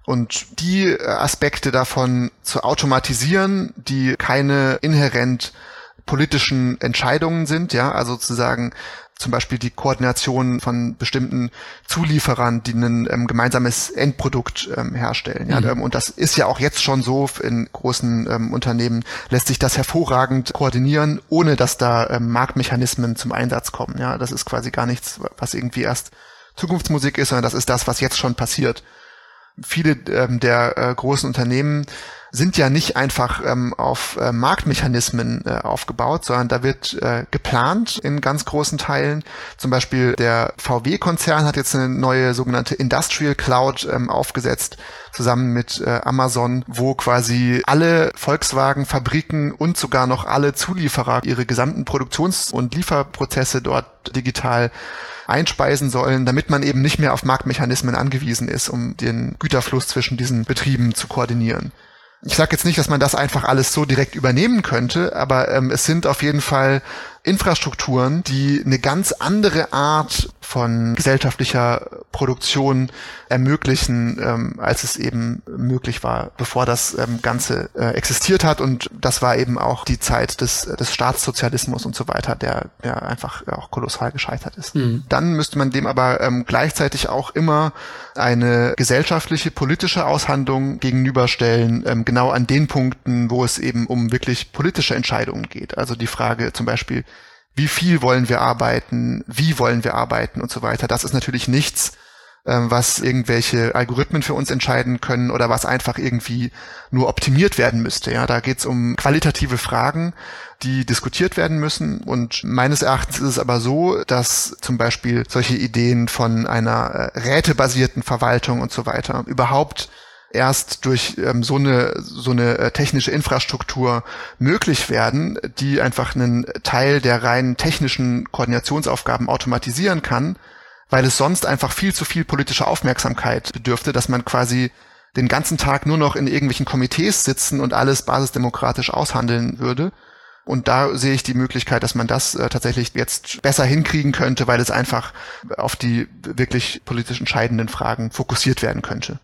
Und die Aspekte davon zu automatisieren, die keine inhärent politischen Entscheidungen sind, ja, also sozusagen zum Beispiel die Koordination von bestimmten Zulieferern, die ein ähm, gemeinsames Endprodukt ähm, herstellen. Ja, mhm. Und das ist ja auch jetzt schon so, in großen ähm, Unternehmen lässt sich das hervorragend koordinieren, ohne dass da ähm, Marktmechanismen zum Einsatz kommen. Ja, das ist quasi gar nichts, was irgendwie erst Zukunftsmusik ist, sondern das ist das, was jetzt schon passiert. Viele ähm, der äh, großen Unternehmen sind ja nicht einfach ähm, auf äh, Marktmechanismen äh, aufgebaut, sondern da wird äh, geplant in ganz großen Teilen. Zum Beispiel der V W-Konzern hat jetzt eine neue sogenannte Industrial Cloud ähm, aufgesetzt, zusammen mit äh, Amazon, wo quasi alle Volkswagen-Fabriken und sogar noch alle Zulieferer ihre gesamten Produktions- und Lieferprozesse dort digital einspeisen sollen, damit man eben nicht mehr auf Marktmechanismen angewiesen ist, um den Güterfluss zwischen diesen Betrieben zu koordinieren. Ich sage jetzt nicht, dass man das einfach alles so direkt übernehmen könnte, aber ähm, es sind auf jeden Fall Infrastrukturen, die eine ganz andere Art von gesellschaftlicher Produktion ermöglichen, ähm, als es eben möglich war, bevor das ähm, Ganze äh, existiert hat. Und das war eben auch die Zeit des, des Staatssozialismus und so weiter, der, der einfach auch kolossal gescheitert ist. Mhm. Dann müsste man dem aber ähm, gleichzeitig auch immer eine gesellschaftliche, politische Aushandlung gegenüberstellen, ähm, genau an den Punkten, wo es eben um wirklich politische Entscheidungen geht. Also die Frage zum Beispiel, wie viel wollen wir arbeiten, wie wollen wir arbeiten und so weiter. Das ist natürlich nichts, ähm, was irgendwelche Algorithmen für uns entscheiden können oder was einfach irgendwie nur optimiert werden müsste. Ja, da geht es um qualitative Fragen, die diskutiert werden müssen. Und meines Erachtens ist es aber so, dass zum Beispiel solche Ideen von einer äh, rätebasierten Verwaltung und so weiter überhaupt erst durch ähm, so eine so eine äh, technische Infrastruktur möglich werden, die einfach einen Teil der rein technischen Koordinationsaufgaben automatisieren kann, weil es sonst einfach viel zu viel politische Aufmerksamkeit bedürfte, dass man quasi den ganzen Tag nur noch in irgendwelchen Komitees sitzen und alles basisdemokratisch aushandeln würde. Und da sehe ich die Möglichkeit, dass man das äh, tatsächlich jetzt besser hinkriegen könnte, weil es einfach auf die wirklich politisch entscheidenden Fragen fokussiert werden könnte.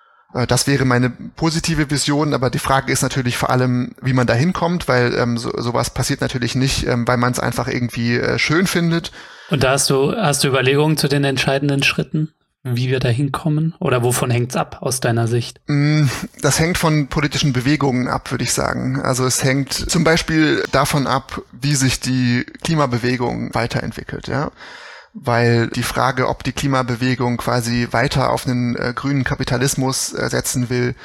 Das wäre meine positive Vision, aber die Frage ist natürlich vor allem, wie man da hinkommt, weil ähm, so, sowas passiert natürlich nicht, ähm, weil man es einfach irgendwie äh, schön findet. Und da hast du, hast du Überlegungen zu den entscheidenden Schritten, wie wir da hinkommen? Oder wovon hängt's ab aus deiner Sicht? Das hängt von politischen Bewegungen ab, würde ich sagen. Also es hängt zum Beispiel davon ab, wie sich die Klimabewegung weiterentwickelt, ja. Weil die Frage, ob die Klimabewegung quasi weiter auf einen äh, grünen Kapitalismus äh, setzen will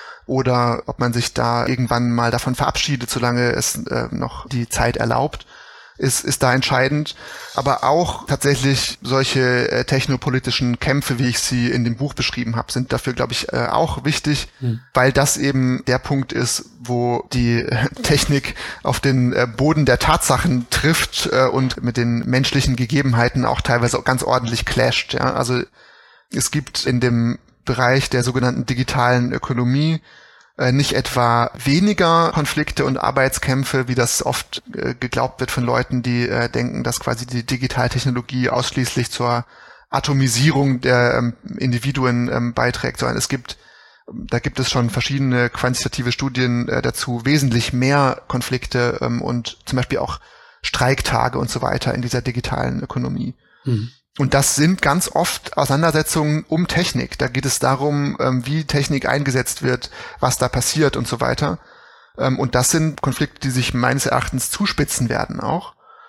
oder ob man sich da irgendwann mal davon verabschiedet, solange es äh, noch die Zeit erlaubt, ist ist da entscheidend. Aber auch tatsächlich solche äh, technopolitischen Kämpfe, wie ich sie in dem Buch beschrieben habe, sind dafür, glaube ich, äh, auch wichtig, hm. weil das eben der Punkt ist, wo die äh, Technik auf den äh, Boden der Tatsachen trifft äh, und mit den menschlichen Gegebenheiten auch teilweise auch ganz ordentlich clasht. Ja? Also es gibt in dem Bereich der sogenannten digitalen Ökonomie nicht etwa weniger Konflikte und Arbeitskämpfe, wie das oft äh, geglaubt wird von Leuten, die äh, denken, dass quasi die Digitaltechnologie ausschließlich zur Atomisierung der ähm, Individuen ähm, beiträgt, sondern es gibt, da gibt es schon verschiedene quantitative Studien äh, dazu, wesentlich mehr Konflikte ähm, und zum Beispiel auch Streiktage und so weiter in dieser digitalen Ökonomie. Mhm. Und das sind ganz oft Auseinandersetzungen um Technik. Da geht es darum, wie Technik eingesetzt wird, was da passiert und so weiter. Und das sind Konflikte, die sich meines Erachtens zuspitzen werden auch.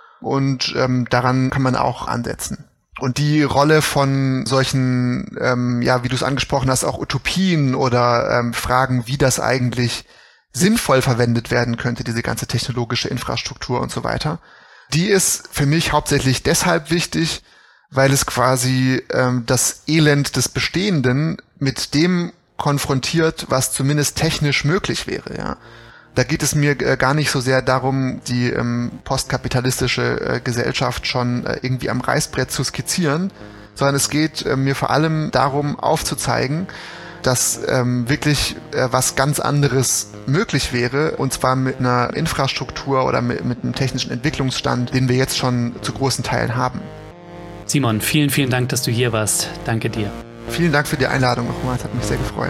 Und daran kann man auch ansetzen. Und die Rolle von solchen, ja, wie du es angesprochen hast, auch Utopien oder Fragen, wie das eigentlich sinnvoll verwendet werden könnte, diese ganze technologische Infrastruktur und so weiter, die ist für mich hauptsächlich deshalb wichtig, weil es quasi ähm, das Elend des Bestehenden mit dem konfrontiert, was zumindest technisch möglich wäre, ja. Da geht es mir äh, gar nicht so sehr darum, die ähm, postkapitalistische äh, Gesellschaft schon äh, irgendwie am Reißbrett zu skizzieren, sondern es geht äh, mir vor allem darum, aufzuzeigen, dass ähm, wirklich äh, was ganz anderes möglich wäre, und zwar mit einer Infrastruktur oder mit, mit einem technischen Entwicklungsstand, den wir jetzt schon zu großen Teilen haben. Simon, vielen, vielen Dank, dass du hier warst. Danke dir. Vielen Dank für die Einladung nochmal, es hat mich sehr gefreut.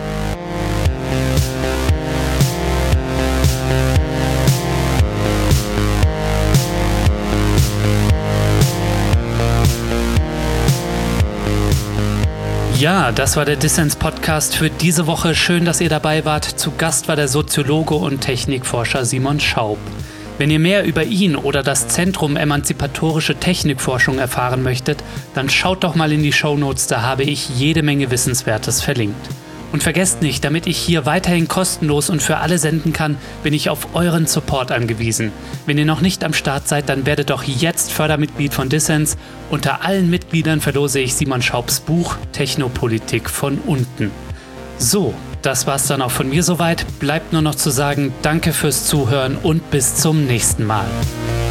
Ja, das war der Dissens-Podcast für diese Woche. Schön, dass ihr dabei wart. Zu Gast war der Soziologe und Technikforscher Simon Schaub. Wenn ihr mehr über ihn oder das Zentrum Emanzipatorische Technikforschung erfahren möchtet, dann schaut doch mal in die Shownotes, da habe ich jede Menge Wissenswertes verlinkt. Und vergesst nicht, damit ich hier weiterhin kostenlos und für alle senden kann, bin ich auf euren Support angewiesen. Wenn ihr noch nicht am Start seid, dann werdet doch jetzt Fördermitglied von Dissens. Unter allen Mitgliedern verlose ich Simon Schaubs Buch Technopolitik von unten. So, das war's dann auch von mir soweit. Bleibt nur noch zu sagen, danke fürs Zuhören und bis zum nächsten Mal.